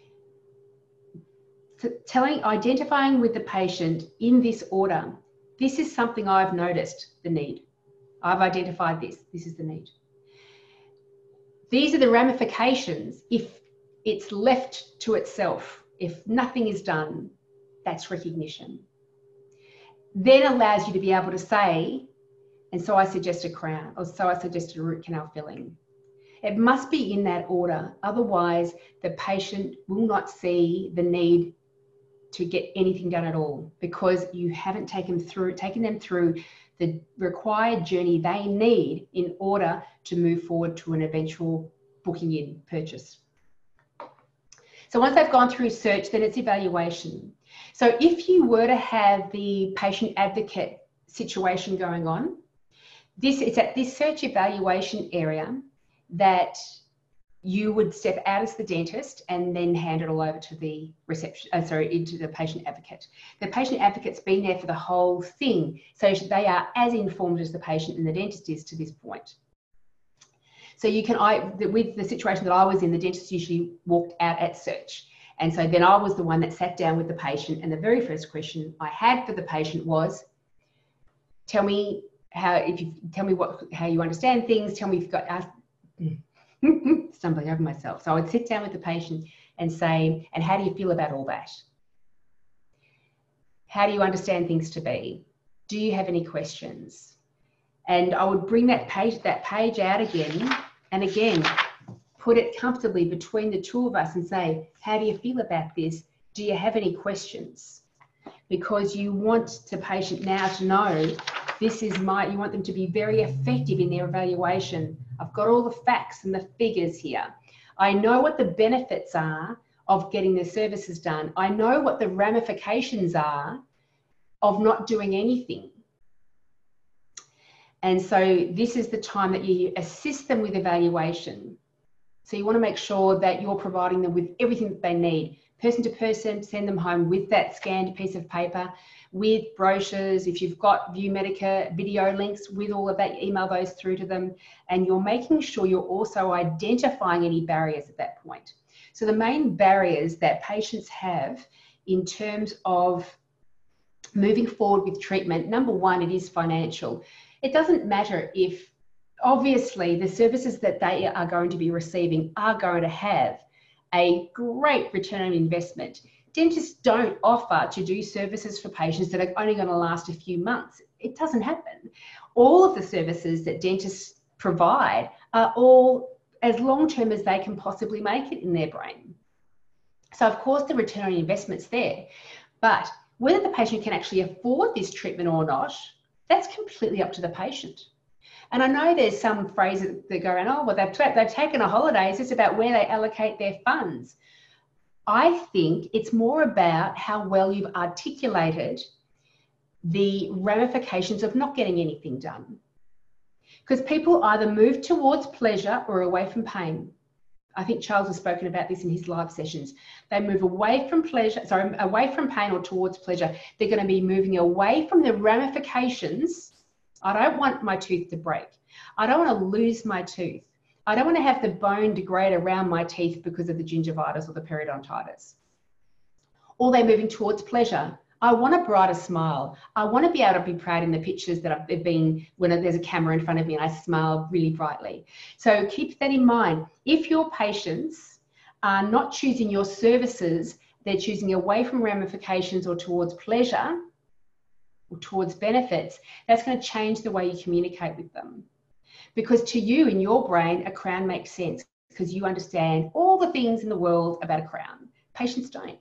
Telling, identifying with the patient in this order. This is something I've noticed, the need. I've identified this, this is the need. These are the ramifications if it's left to itself, if nothing is done, that's recognition. Then allows you to be able to say, and so I suggest a crown, or so I suggest a root canal filling. It must be in that order, otherwise the patient will not see the need to get anything done at all, because you haven't taken through, taken them through the required journey they need in order to move forward to an eventual booking in purchase. So once they've gone through search, then it's evaluation. So if you were to have the patient advocate situation going on, this, it's at this search evaluation area that you would step out as the dentist and then hand it all over to the reception, uh, sorry, into the patient advocate. The patient advocate's been there for the whole thing, so they are as informed as the patient and the dentist is to this point. So you can, I, with the situation that I was in, the dentist usually walked out at search. And so then I was the one that sat down with the patient, and the very first question I had for the patient was, tell me how, if you tell me what, how you understand things, tell me if you've got, uh, stumbling over myself. So I would sit down with the patient and say, and how do you feel about all that? How do you understand things to be? Do you have any questions? And I would bring that page, that page out again, and again, put it comfortably between the two of us and say, how do you feel about this? Do you have any questions? Because you want the patient now to know, this is my, you want them to be very effective in their evaluation. I've got all the facts and the figures here. I know what the benefits are of getting the services done. I know what the ramifications are of not doing anything. And so this is the time that you assist them with evaluation. So you want to make sure that you're providing them with everything that they need. Person to person, send them home with that scanned piece of paper, with brochures. If you've got View Medica video links with all of that, email those through to them. And you're making sure you're also identifying any barriers at that point. So the main barriers that patients have in terms of moving forward with treatment, number one, it is financial. It doesn't matter if, obviously, the services that they are going to be receiving are going to have a great return on investment. Dentists don't offer to do services for patients that are only going to last a few months. It doesn't happen. All of the services that dentists provide are all as long-term as they can possibly make it in their brain. So of course the return on investment's there, but whether the patient can actually afford this treatment or not, that's completely up to the patient. And I know there's some phrases that go around, oh, well, they've, they've taken a holiday. It's just about where they allocate their funds. I think it's more about how well you've articulated the ramifications of not getting anything done. Because people either move towards pleasure or away from pain. I think Charles has spoken about this in his live sessions. They move away from pleasure, sorry, away from pain or towards pleasure. They're going to be moving away from the ramifications. I don't want my tooth to break. I don't want to lose my tooth. I don't want to have the bone degrade around my teeth because of the gingivitis or the periodontitis. Or they're moving towards pleasure. I want a brighter smile. I want to be able to be proud in the pictures that I've been when there's a camera in front of me and I smile really brightly. So keep that in mind. If your patients are not choosing your services, they're choosing away from ramifications or towards pleasure or towards benefits, that's going to change the way you communicate with them. Because to you, in your brain, a crown makes sense because you understand all the things in the world about a crown. Patients don't.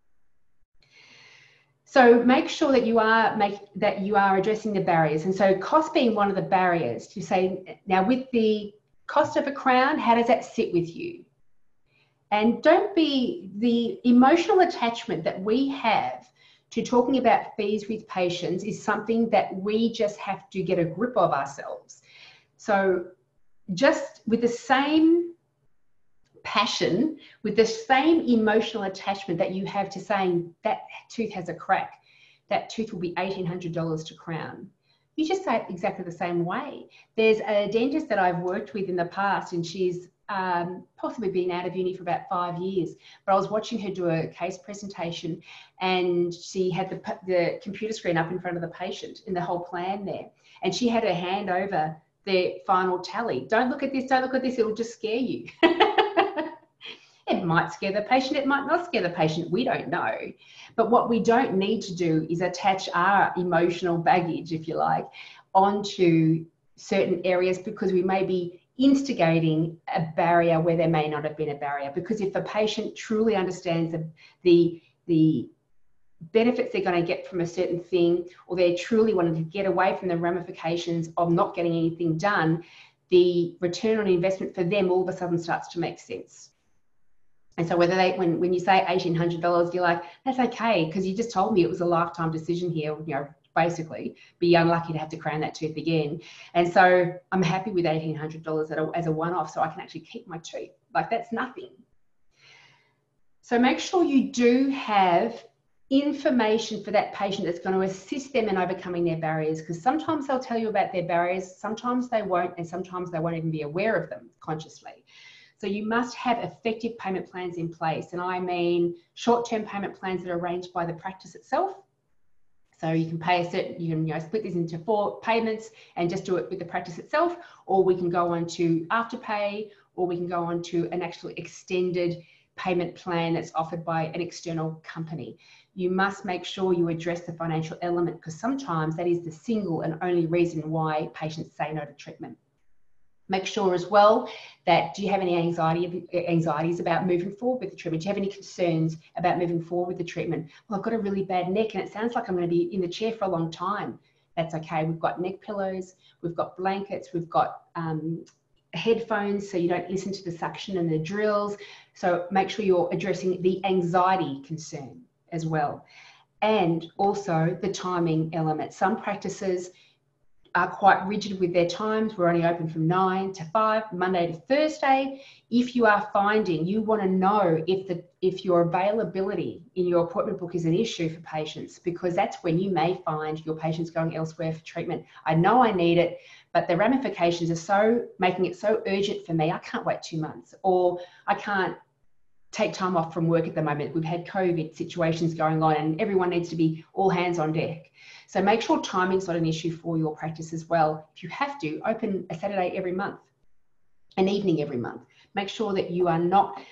So make sure that you are make that you are addressing the barriers. And so cost being one of the barriers, to say, now with the cost of a crown, how does that sit with you? And don't be, the emotional attachment that we have to talking about fees with patients is something that we just have to get a grip of ourselves. So just with the same passion, with the same emotional attachment that you have to saying that tooth has a crack, that tooth will be eighteen hundred dollars to crown. You just say it exactly the same way. There's a dentist that I've worked with in the past, and she's um, possibly been out of uni for about five years, but I was watching her do a case presentation, and she had the, the computer screen up in front of the patient in the whole plan there, and she had her hand over the final tally. Don't look at this, don't look at this, it will just scare you. It might scare the patient, it might not scare the patient, we don't know. But what we don't need to do is attach our emotional baggage, if you like, onto certain areas, because we may be instigating a barrier where there may not have been a barrier. Because if the patient truly understands the, the, the benefits they're going to get from a certain thing, or they're truly wanting to get away from the ramifications of not getting anything done, the return on investment for them all of a sudden starts to make sense. And so whether they, when, when you say eighteen hundred dollars, you're like, that's okay, because you just told me it was a lifetime decision here, you know, basically, be unlucky to have to crown that tooth again. And so I'm happy with eighteen hundred dollars as a one-off, so I can actually keep my tooth. Like, that's nothing. So make sure you do have information for that patient that's going to assist them in overcoming their barriers, because sometimes they'll tell you about their barriers, sometimes they won't, and sometimes they won't even be aware of them consciously. So you must have effective payment plans in place. And I mean short-term payment plans that are arranged by the practice itself. So you can pay a certain, you can you know, split this into four payments and just do it with the practice itself, or we can go on to Afterpay, or we can go on to an actual extended payment plan that's offered by an external company. You must make sure you address the financial element, because sometimes that is the single and only reason why patients say no to treatment. Make sure as well that, do you have any anxiety, anxieties about moving forward with the treatment? Do you have any concerns about moving forward with the treatment? Well, I've got a really bad neck and it sounds like I'm going to be in the chair for a long time. That's okay. We've got neck pillows, we've got blankets, we've got um, headphones so you don't listen to the suction and the drills. So make sure you're addressing the anxiety concern as well. And also the timing element. Some practices are quite rigid with their times. We're only open from nine to five, Monday to Thursday. If you are finding, you want to know if the if your availability in your appointment book is an issue for patients, because that's when you may find your patients going elsewhere for treatment. I know I need it, but the ramifications are so making it so urgent for me, I can't wait two months, or I can't take time off from work at the moment. We've had COVID situations going on and everyone needs to be all hands on deck. So make sure timing's not an issue for your practice as well. If you have to, open a Saturday every month, an evening every month. Make sure that you are not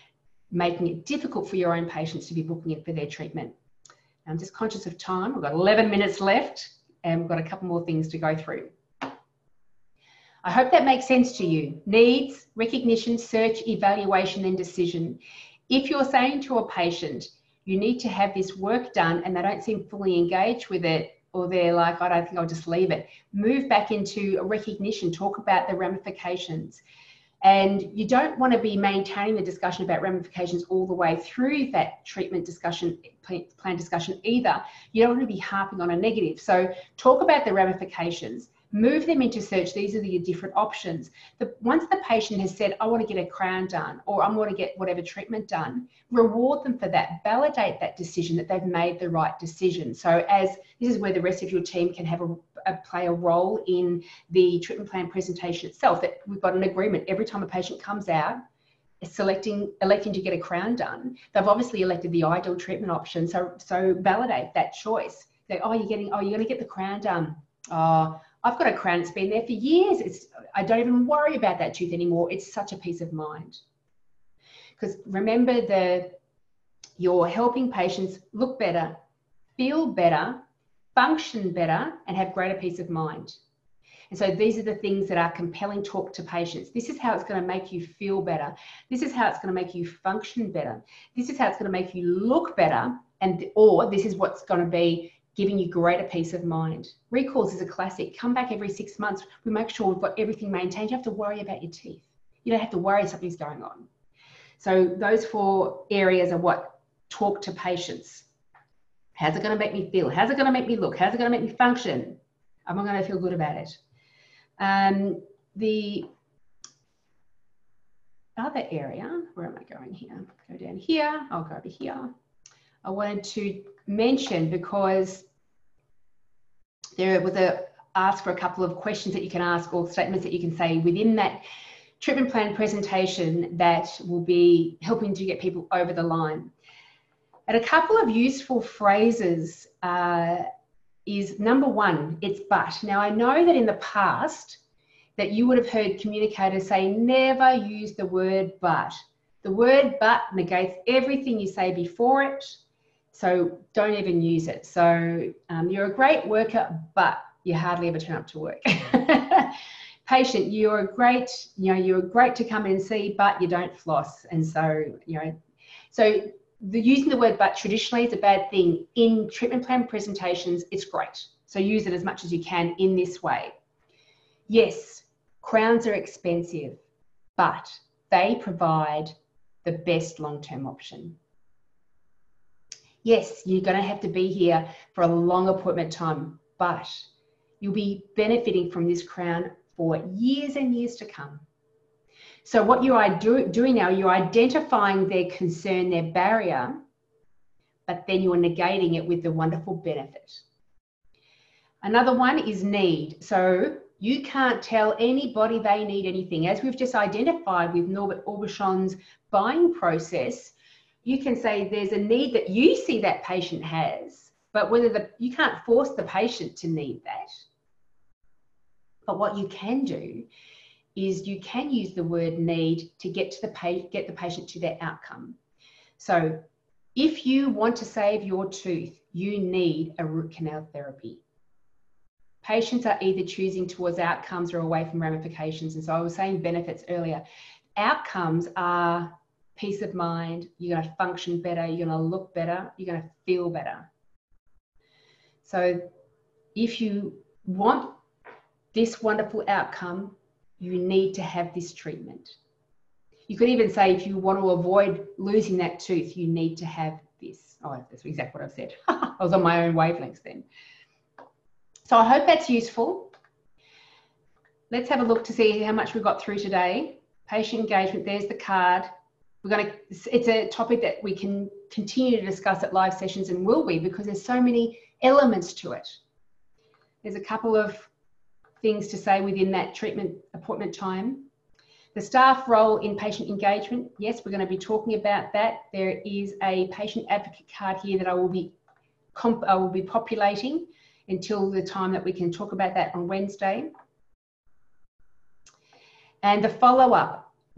making it difficult for your own patients to be booking in for their treatment. I'm just conscious of time. We've got eleven minutes left and we've got a couple more things to go through. I hope that makes sense to you. Needs, recognition, search, evaluation, and decision. If you're saying to a patient, you need to have this work done and they don't seem fully engaged with it, or they're like, I don't think I'll just leave it, move back into a recognition, talk about the ramifications. And you don't want to be maintaining the discussion about ramifications all the way through that treatment discussion, plan discussion either. You don't want to be harping on a negative. So talk about the ramifications, move them into search. These are the different options. The, once the patient has said, I want to get a crown done, or I want to get whatever treatment done, reward them for that, validate that decision, that they've made the right decision. So as this is where the rest of your team can have a, a play a role in the treatment plan presentation itself, that we've got an agreement every time a patient comes out, selecting, electing to get a crown done, they've obviously elected the ideal treatment option. So, so validate that choice. Say, oh, you're getting, oh, you're going to get the crown done. Oh, I've got a crown that's been there for years. It's, I don't even worry about that tooth anymore. It's such a peace of mind. Because remember, the, you're helping patients look better, feel better, function better, and have greater peace of mind. And so these are the things that are compelling talk to patients. This is how it's going to make you feel better. This is how it's going to make you function better. This is how it's going to make you look better. And, or this is what's going to be giving you greater peace of mind. Recalls is a classic. Come back every six months. We make sure we've got everything maintained. You have to worry about your teeth. You don't have to worry something's going on. So those four areas are what talk to patients. How's it going to make me feel? How's it going to make me look? How's it going to make me function? Am I going to feel good about it? Um, the other area, where am I going here? Go down here. I'll go over here. I wanted to mention, because there was a ask for a couple of questions that you can ask, or statements that you can say within that treatment plan presentation that will be helping to get people over the line. And a couple of useful phrases uh, is number one, it's but. Now I know that in the past that you would have heard communicators say, never use the word but. The word but negates everything you say before it. So don't even use it. So um, you're a great worker, but you hardly ever turn up to work. Patient, you're a great, you know, you're great to come in and see, but you don't floss. And so, you know, so the using the word but traditionally is a bad thing. In treatment plan presentations, it's great. So use it as much as you can in this way. Yes, crowns are expensive, but they provide the best long-term option. Yes, you're going to have to be here for a long appointment time, but you'll be benefiting from this crown for years and years to come. So what you are do, doing now, you're identifying their concern, their barrier, but then you're negating it with the wonderful benefit. Another one is need. So you can't tell anybody they need anything. As we've just identified with Norbert Aubuchon's buying process, you can say there's a need that you see that patient has, but whether the, you can't force the patient to need that. But what you can do is you can use the word need to get to the pa- get the patient to their outcome. So if you want to save your tooth, you need a root canal therapy. Patients are either choosing towards outcomes or away from ramifications. And so I was saying benefits earlier. Outcomes are peace of mind, you're going to function better, you're going to look better, you're going to feel better. So if you want this wonderful outcome, you need to have this treatment. You could even say if you want to avoid losing that tooth, you need to have this. Oh, that's exactly what I've said. I was on my own wavelengths then. So I hope that's useful. Let's have a look to see how much we've got through today. Patient engagement, there's the card. We're going to, it's a topic that we can continue to discuss at live sessions, and will we, because there's so many elements to it. There's a couple of things to say within that treatment appointment time. The staff role in patient engagement, yes, we're going to be talking about that. There is a patient advocate card here that I will be, comp I will be populating until the time that we can talk about that on Wednesday. And the follow-up.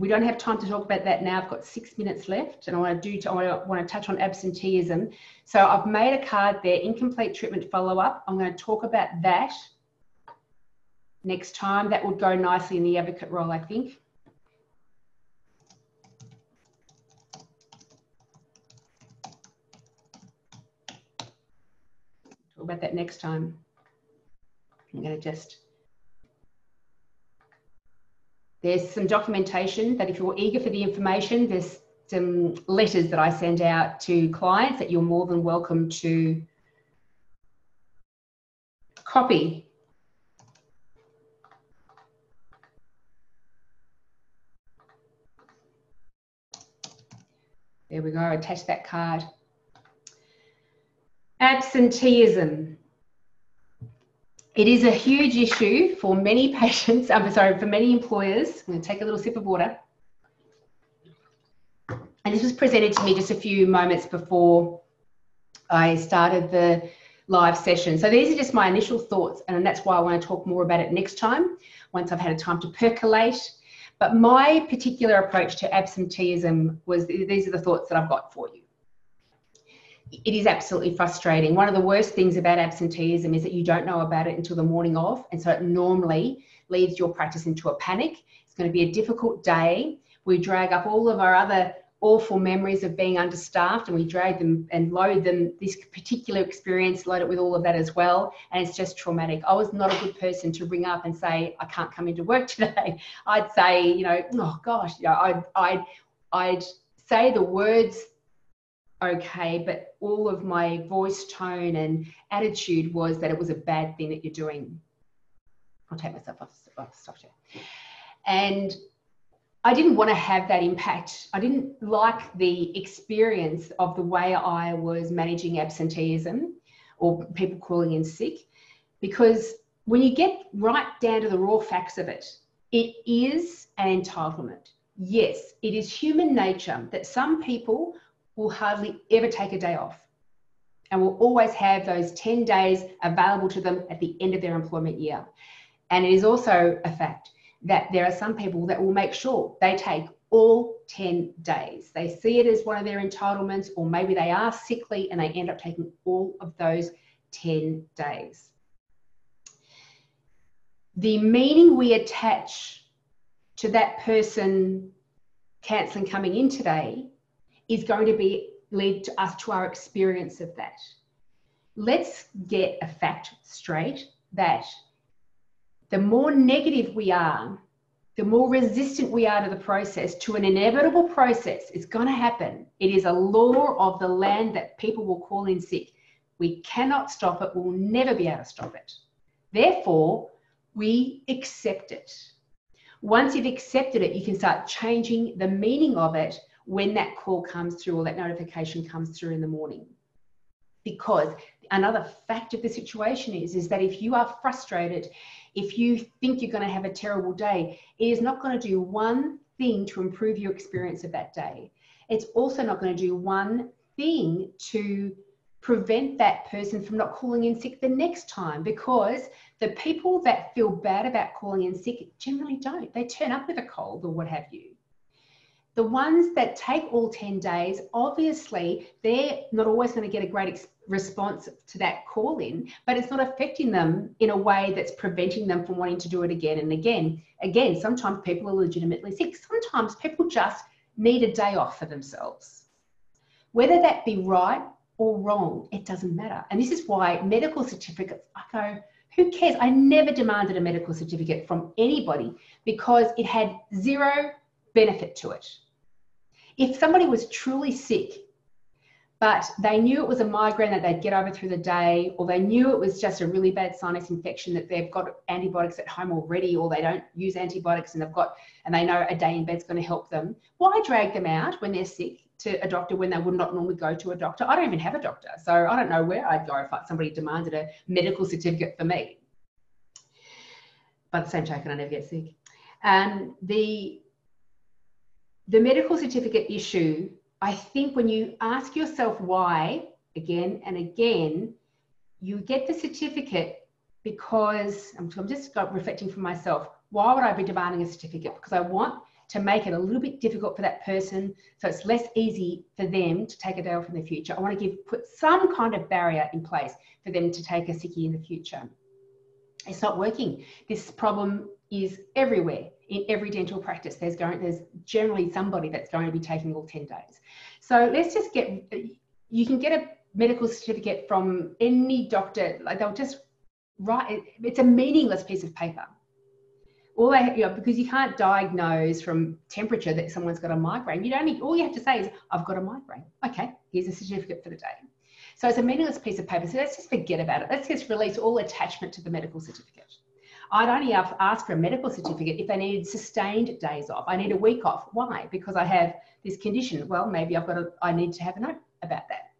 we don't have time to talk about that now. I've got six minutes left, and I want to do. I want to, want to touch on absenteeism. So I've made a card there, incomplete treatment follow-up. I'm going to talk about that next time. That would go nicely in the advocate role, I think. Talk about that next time. I'm going to just... There's some documentation that if you're eager for the information, there's some letters that I send out to clients that you're more than welcome to copy. There we go, attach that card. Absenteeism. It is a huge issue for many patients, I'm sorry, for many employers. I'm going to take a little sip of water. And this was presented to me just a few moments before I started the live session. So these are just my initial thoughts, and that's why I want to talk more about it next time, once I've had a time to percolate. But my particular approach to absenteeism was, these are the thoughts that I've got for you. It is absolutely frustrating. One of the worst things about absenteeism is that you don't know about it until the morning of, and so it normally leads your practice into a panic. It's going to be a difficult day. We drag up all of our other awful memories of being understaffed, and we drag them and load them, this particular experience, load it with all of that as well, and it's just traumatic. I was not a good person to ring up and say, I can't come into work today. I'd say, you know, oh gosh, you know, I'd, I'd, I'd say the words okay, but all of my voice tone and attitude was that it was a bad thing that you're doing. I'll take myself off, off stop there. And I didn't want to have that impact. I didn't like the experience of the way I was managing absenteeism or people calling in sick, because when you get right down to the raw facts of it, it is an entitlement. Yes, it is human nature that some people will hardly ever take a day off and will always have those ten days available to them at the end of their employment year. And it is also a fact that there are some people that will make sure they take all ten days. They see it as one of their entitlements, or maybe they are sickly and they end up taking all of those ten days. The meaning we attach to that person cancelling coming in today is going to be lead to us to our experience of that. Let's get a fact straight that the more negative we are, the more resistant we are to the process, to an inevitable process. It's going to happen. It is a law of the land that people will call in sick. We cannot stop it. We'll never be able to stop it. Therefore, we accept it. Once you've accepted it, you can start changing the meaning of it when that call comes through or that notification comes through in the morning. Because another fact of the situation is, is that if you are frustrated, if you think you're going to have a terrible day, it is not going to do one thing to improve your experience of that day. It's also not going to do one thing to prevent that person from not calling in sick the next time, because the people that feel bad about calling in sick generally don't. They turn up with a cold or what have you. The ones that take all ten days, obviously, they're not always going to get a great response to that call in, but it's not affecting them in a way that's preventing them from wanting to do it again and again. Again, sometimes people are legitimately sick. Sometimes people just need a day off for themselves. Whether that be right or wrong, it doesn't matter. And this is why medical certificates, I go, who cares? I never demanded a medical certificate from anybody because it had zero benefit to it. If somebody was truly sick, but they knew it was a migraine that they'd get over through the day, or they knew it was just a really bad sinus infection that they've got antibiotics at home already, or they don't use antibiotics and they've got, and they know a day in bed's going to help them, why drag them out when they're sick to a doctor when they would not normally go to a doctor? I don't even have a doctor, so I don't know where I'd go if somebody demanded a medical certificate for me. By the same token, I never get sick. Um, the The medical certificate issue, I think when you ask yourself why, again and again, you get the certificate because, I'm just reflecting for myself, why would I be demanding a certificate? Because I want to make it a little bit difficult for that person so it's less easy for them to take a day off in the future. I want to give put some kind of barrier in place for them to take a sickie in the future. It's not working. This problem is everywhere in every dental practice. There's going, there's generally somebody that's going to be taking all ten days. So let's just get, you can get a medical certificate from any doctor. Like they'll just write, it's a meaningless piece of paper. All they, you know, because you can't diagnose from temperature that someone's got a migraine. You don't need, all you have to say is, I've got a migraine. Okay, here's a certificate for the day. So it's a meaningless piece of paper. So let's just forget about it. Let's just release all attachment to the medical certificate. I'd only ask for a medical certificate if they needed sustained days off. I need a week off. Why? Because I have this condition. Well, maybe I've got a, I need to have a note about that.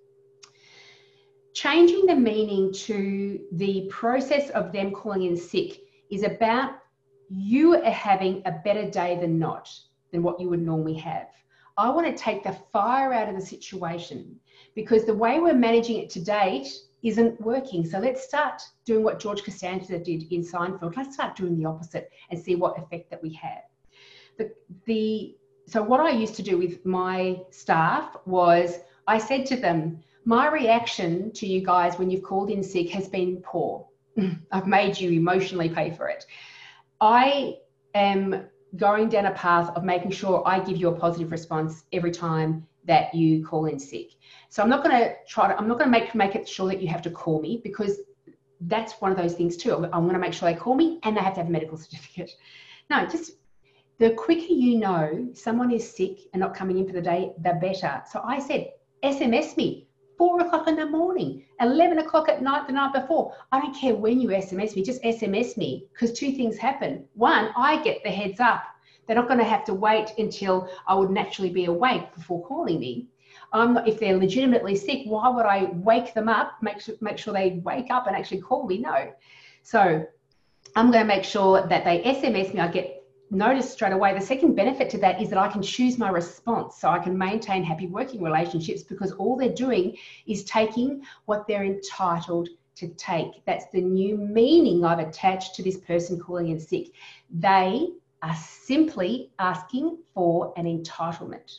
Changing the meaning to the process of them calling in sick is about you are having a better day than not, than what you would normally have. I want to take the fire out of the situation because the way we're managing it to date isn't working. So let's start doing what George Costanza did in Seinfeld. Let's start doing the opposite and see what effect that we have. The, the, so what I used to do with my staff was I said to them, my reaction to you guys when you've called in sick has been poor. I've made you emotionally pay for it. I am going down a path of making sure I give you a positive response every time that you call in sick. So I'm not going to try to, I'm not going to make, make it sure that you have to call me because that's one of those things too. I'm going to make sure they call me and they have to have a medical certificate. No, just the quicker you know someone is sick and not coming in for the day, the better. So I said, S M S me. Four o'clock in the morning, eleven o'clock at night the night before. I don't care when you S M S me, just S M S me because two things happen. One, I get the heads up. They're not going to have to wait until I would naturally be awake before calling me. Um, if they're legitimately sick, why would I wake them up, make sure, make sure they wake up and actually call me? No. So I'm going to make sure that they S M S me. I get notice straight away. The second benefit to that is that I can choose my response so I can maintain happy working relationships because all they're doing is taking what they're entitled to take. That's the new meaning I've attached to this person calling in sick. They are simply asking for an entitlement.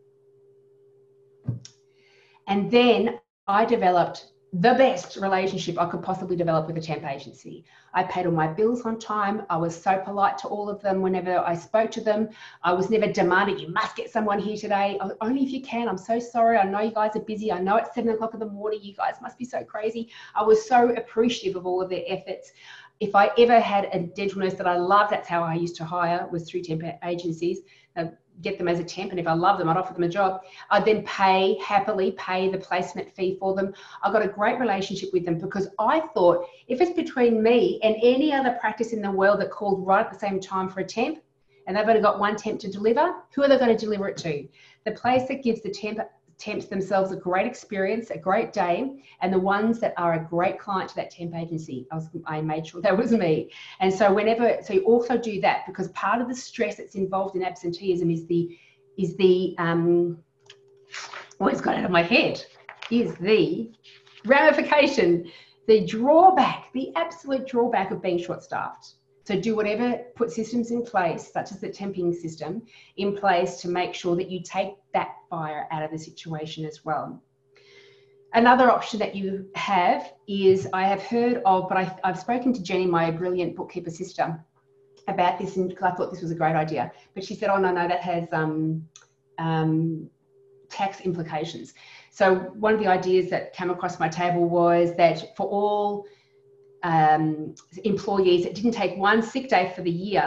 And then I developed the best relationship I could possibly develop with a temp agency. I paid all my bills on time. I was so polite to all of them whenever I spoke to them. I was never demanding, you must get someone here today. Only if you can. I'm so sorry. I know you guys are busy. I know it's seven o'clock in the morning. You guys must be so crazy. I was so appreciative of all of their efforts. If I ever had a dental nurse that I loved, that's how I used to hire, was through temp agencies. Uh, get them as a temp, and if I love them, I'd offer them a job. I'd then pay, happily pay the placement fee for them. I got a great relationship with them because I thought if it's between me and any other practice in the world that called right at the same time for a temp, and they've only got one temp to deliver, who are they going to deliver it to? The place that gives the temp temps themselves a great experience, a great day, and the ones that are a great client to that temp agency. I, was, I made sure that was me. And so whenever, so you also do that because part of the stress that's involved in absenteeism is the, is the, um, well, it's got out of my head, is the ramification, the drawback, the absolute drawback of being short-staffed. So do whatever, put systems in place, such as the temping system, in place to make sure that you take that fire out of the situation as well. Another option that you have is, I have heard of, but I, I've spoken to Jenny, my brilliant bookkeeper sister, about this, and because I thought this was a great idea. But she said, oh, no, no, that has um, um, tax implications. So one of the ideas that came across my table was that for all Um, employees that didn't take one sick day for the year,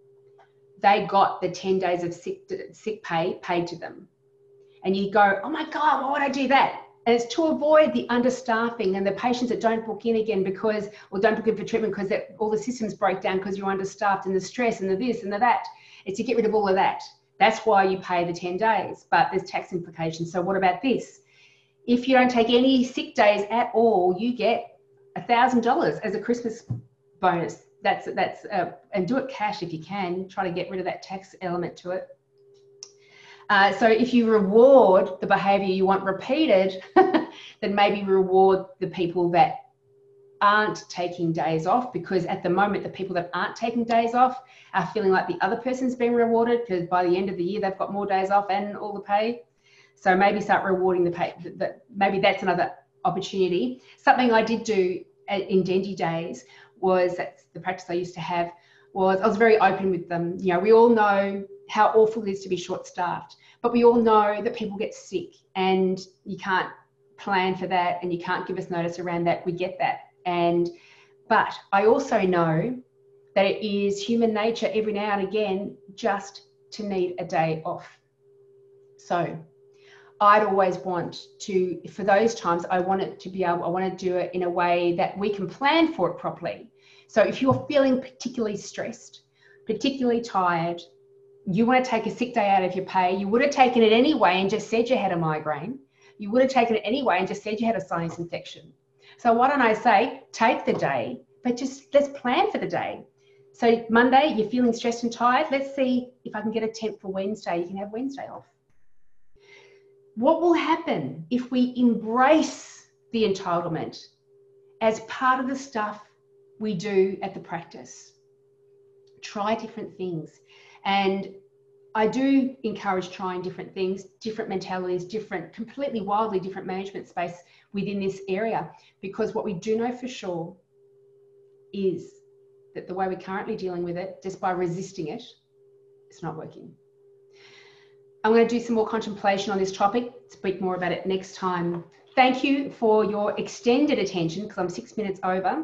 they got the ten days of sick, sick pay paid to them. And you go, oh my God, why would I do that? And it's to avoid the understaffing and the patients that don't book in again because, or don't book in for treatment because all the systems break down because you're understaffed, and the stress and the this and the that. It's to get rid of all of that. That's why you pay the ten days, but there's tax implications. So what about this? If you don't take any sick days at all, you get a thousand dollars as a Christmas bonus. That's that's uh, and do it cash if you can. Try to get rid of that tax element to it. Uh, so if you reward the behaviour you want repeated, then maybe reward the people that aren't taking days off, because at the moment, the people that aren't taking days off are feeling like the other person's being rewarded, because by the end of the year, they've got more days off and all the pay. So maybe start rewarding the pay. That maybe that's another opportunity. Something I did do in Dendy days was, that's the practice I used to have, was I was very open with them. You know, we all know how awful it is to be short-staffed, but we all know that people get sick and you can't plan for that and you can't give us notice around that. We get that. And, but I also know that it is human nature every now and again just to need a day off. So I'd always want to, for those times, I want it to be able, I want to do it in a way that we can plan for it properly. So if you're feeling particularly stressed, particularly tired, you want to take a sick day out of your pay, you would have taken it anyway and just said you had a migraine. You would have taken it anyway and just said you had a sinus infection. So why don't I say, take the day, but just let's plan for the day. So Monday, you're feeling stressed and tired. Let's see if I can get a temp for Wednesday. You can have Wednesday off. What will happen if we embrace the entitlement as part of the stuff we do at the practice? Try different things. And I do encourage trying different things, different mentalities, different, completely wildly different management space within this area, because what we do know for sure is that the way we're currently dealing with it, just by resisting it, it's not working. I'm going to do some more contemplation on this topic, speak more about it next time. Thank you for your extended attention, because I'm six minutes over.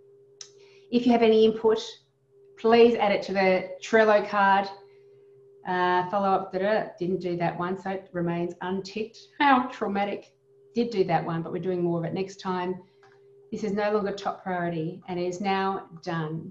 If you have any input, please add it to the Trello card. Uh, follow up, da, da, didn't do that one, so it remains unticked. How traumatic. Did do that one, but we're doing more of it next time. This is no longer top priority and it is now done.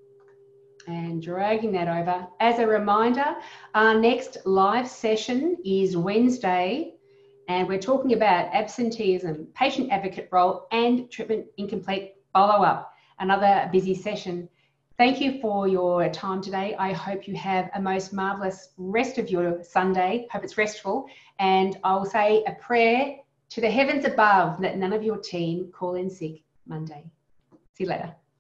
And dragging that over. As a reminder, our next live session is Wednesday, and we're talking about absenteeism, patient advocate role, and treatment incomplete follow-up. Another busy session. Thank you for your time today. I hope you have a most marvellous rest of your Sunday. Hope it's restful. And I'll say a prayer to the heavens above that none of your team call in sick Monday. See you later.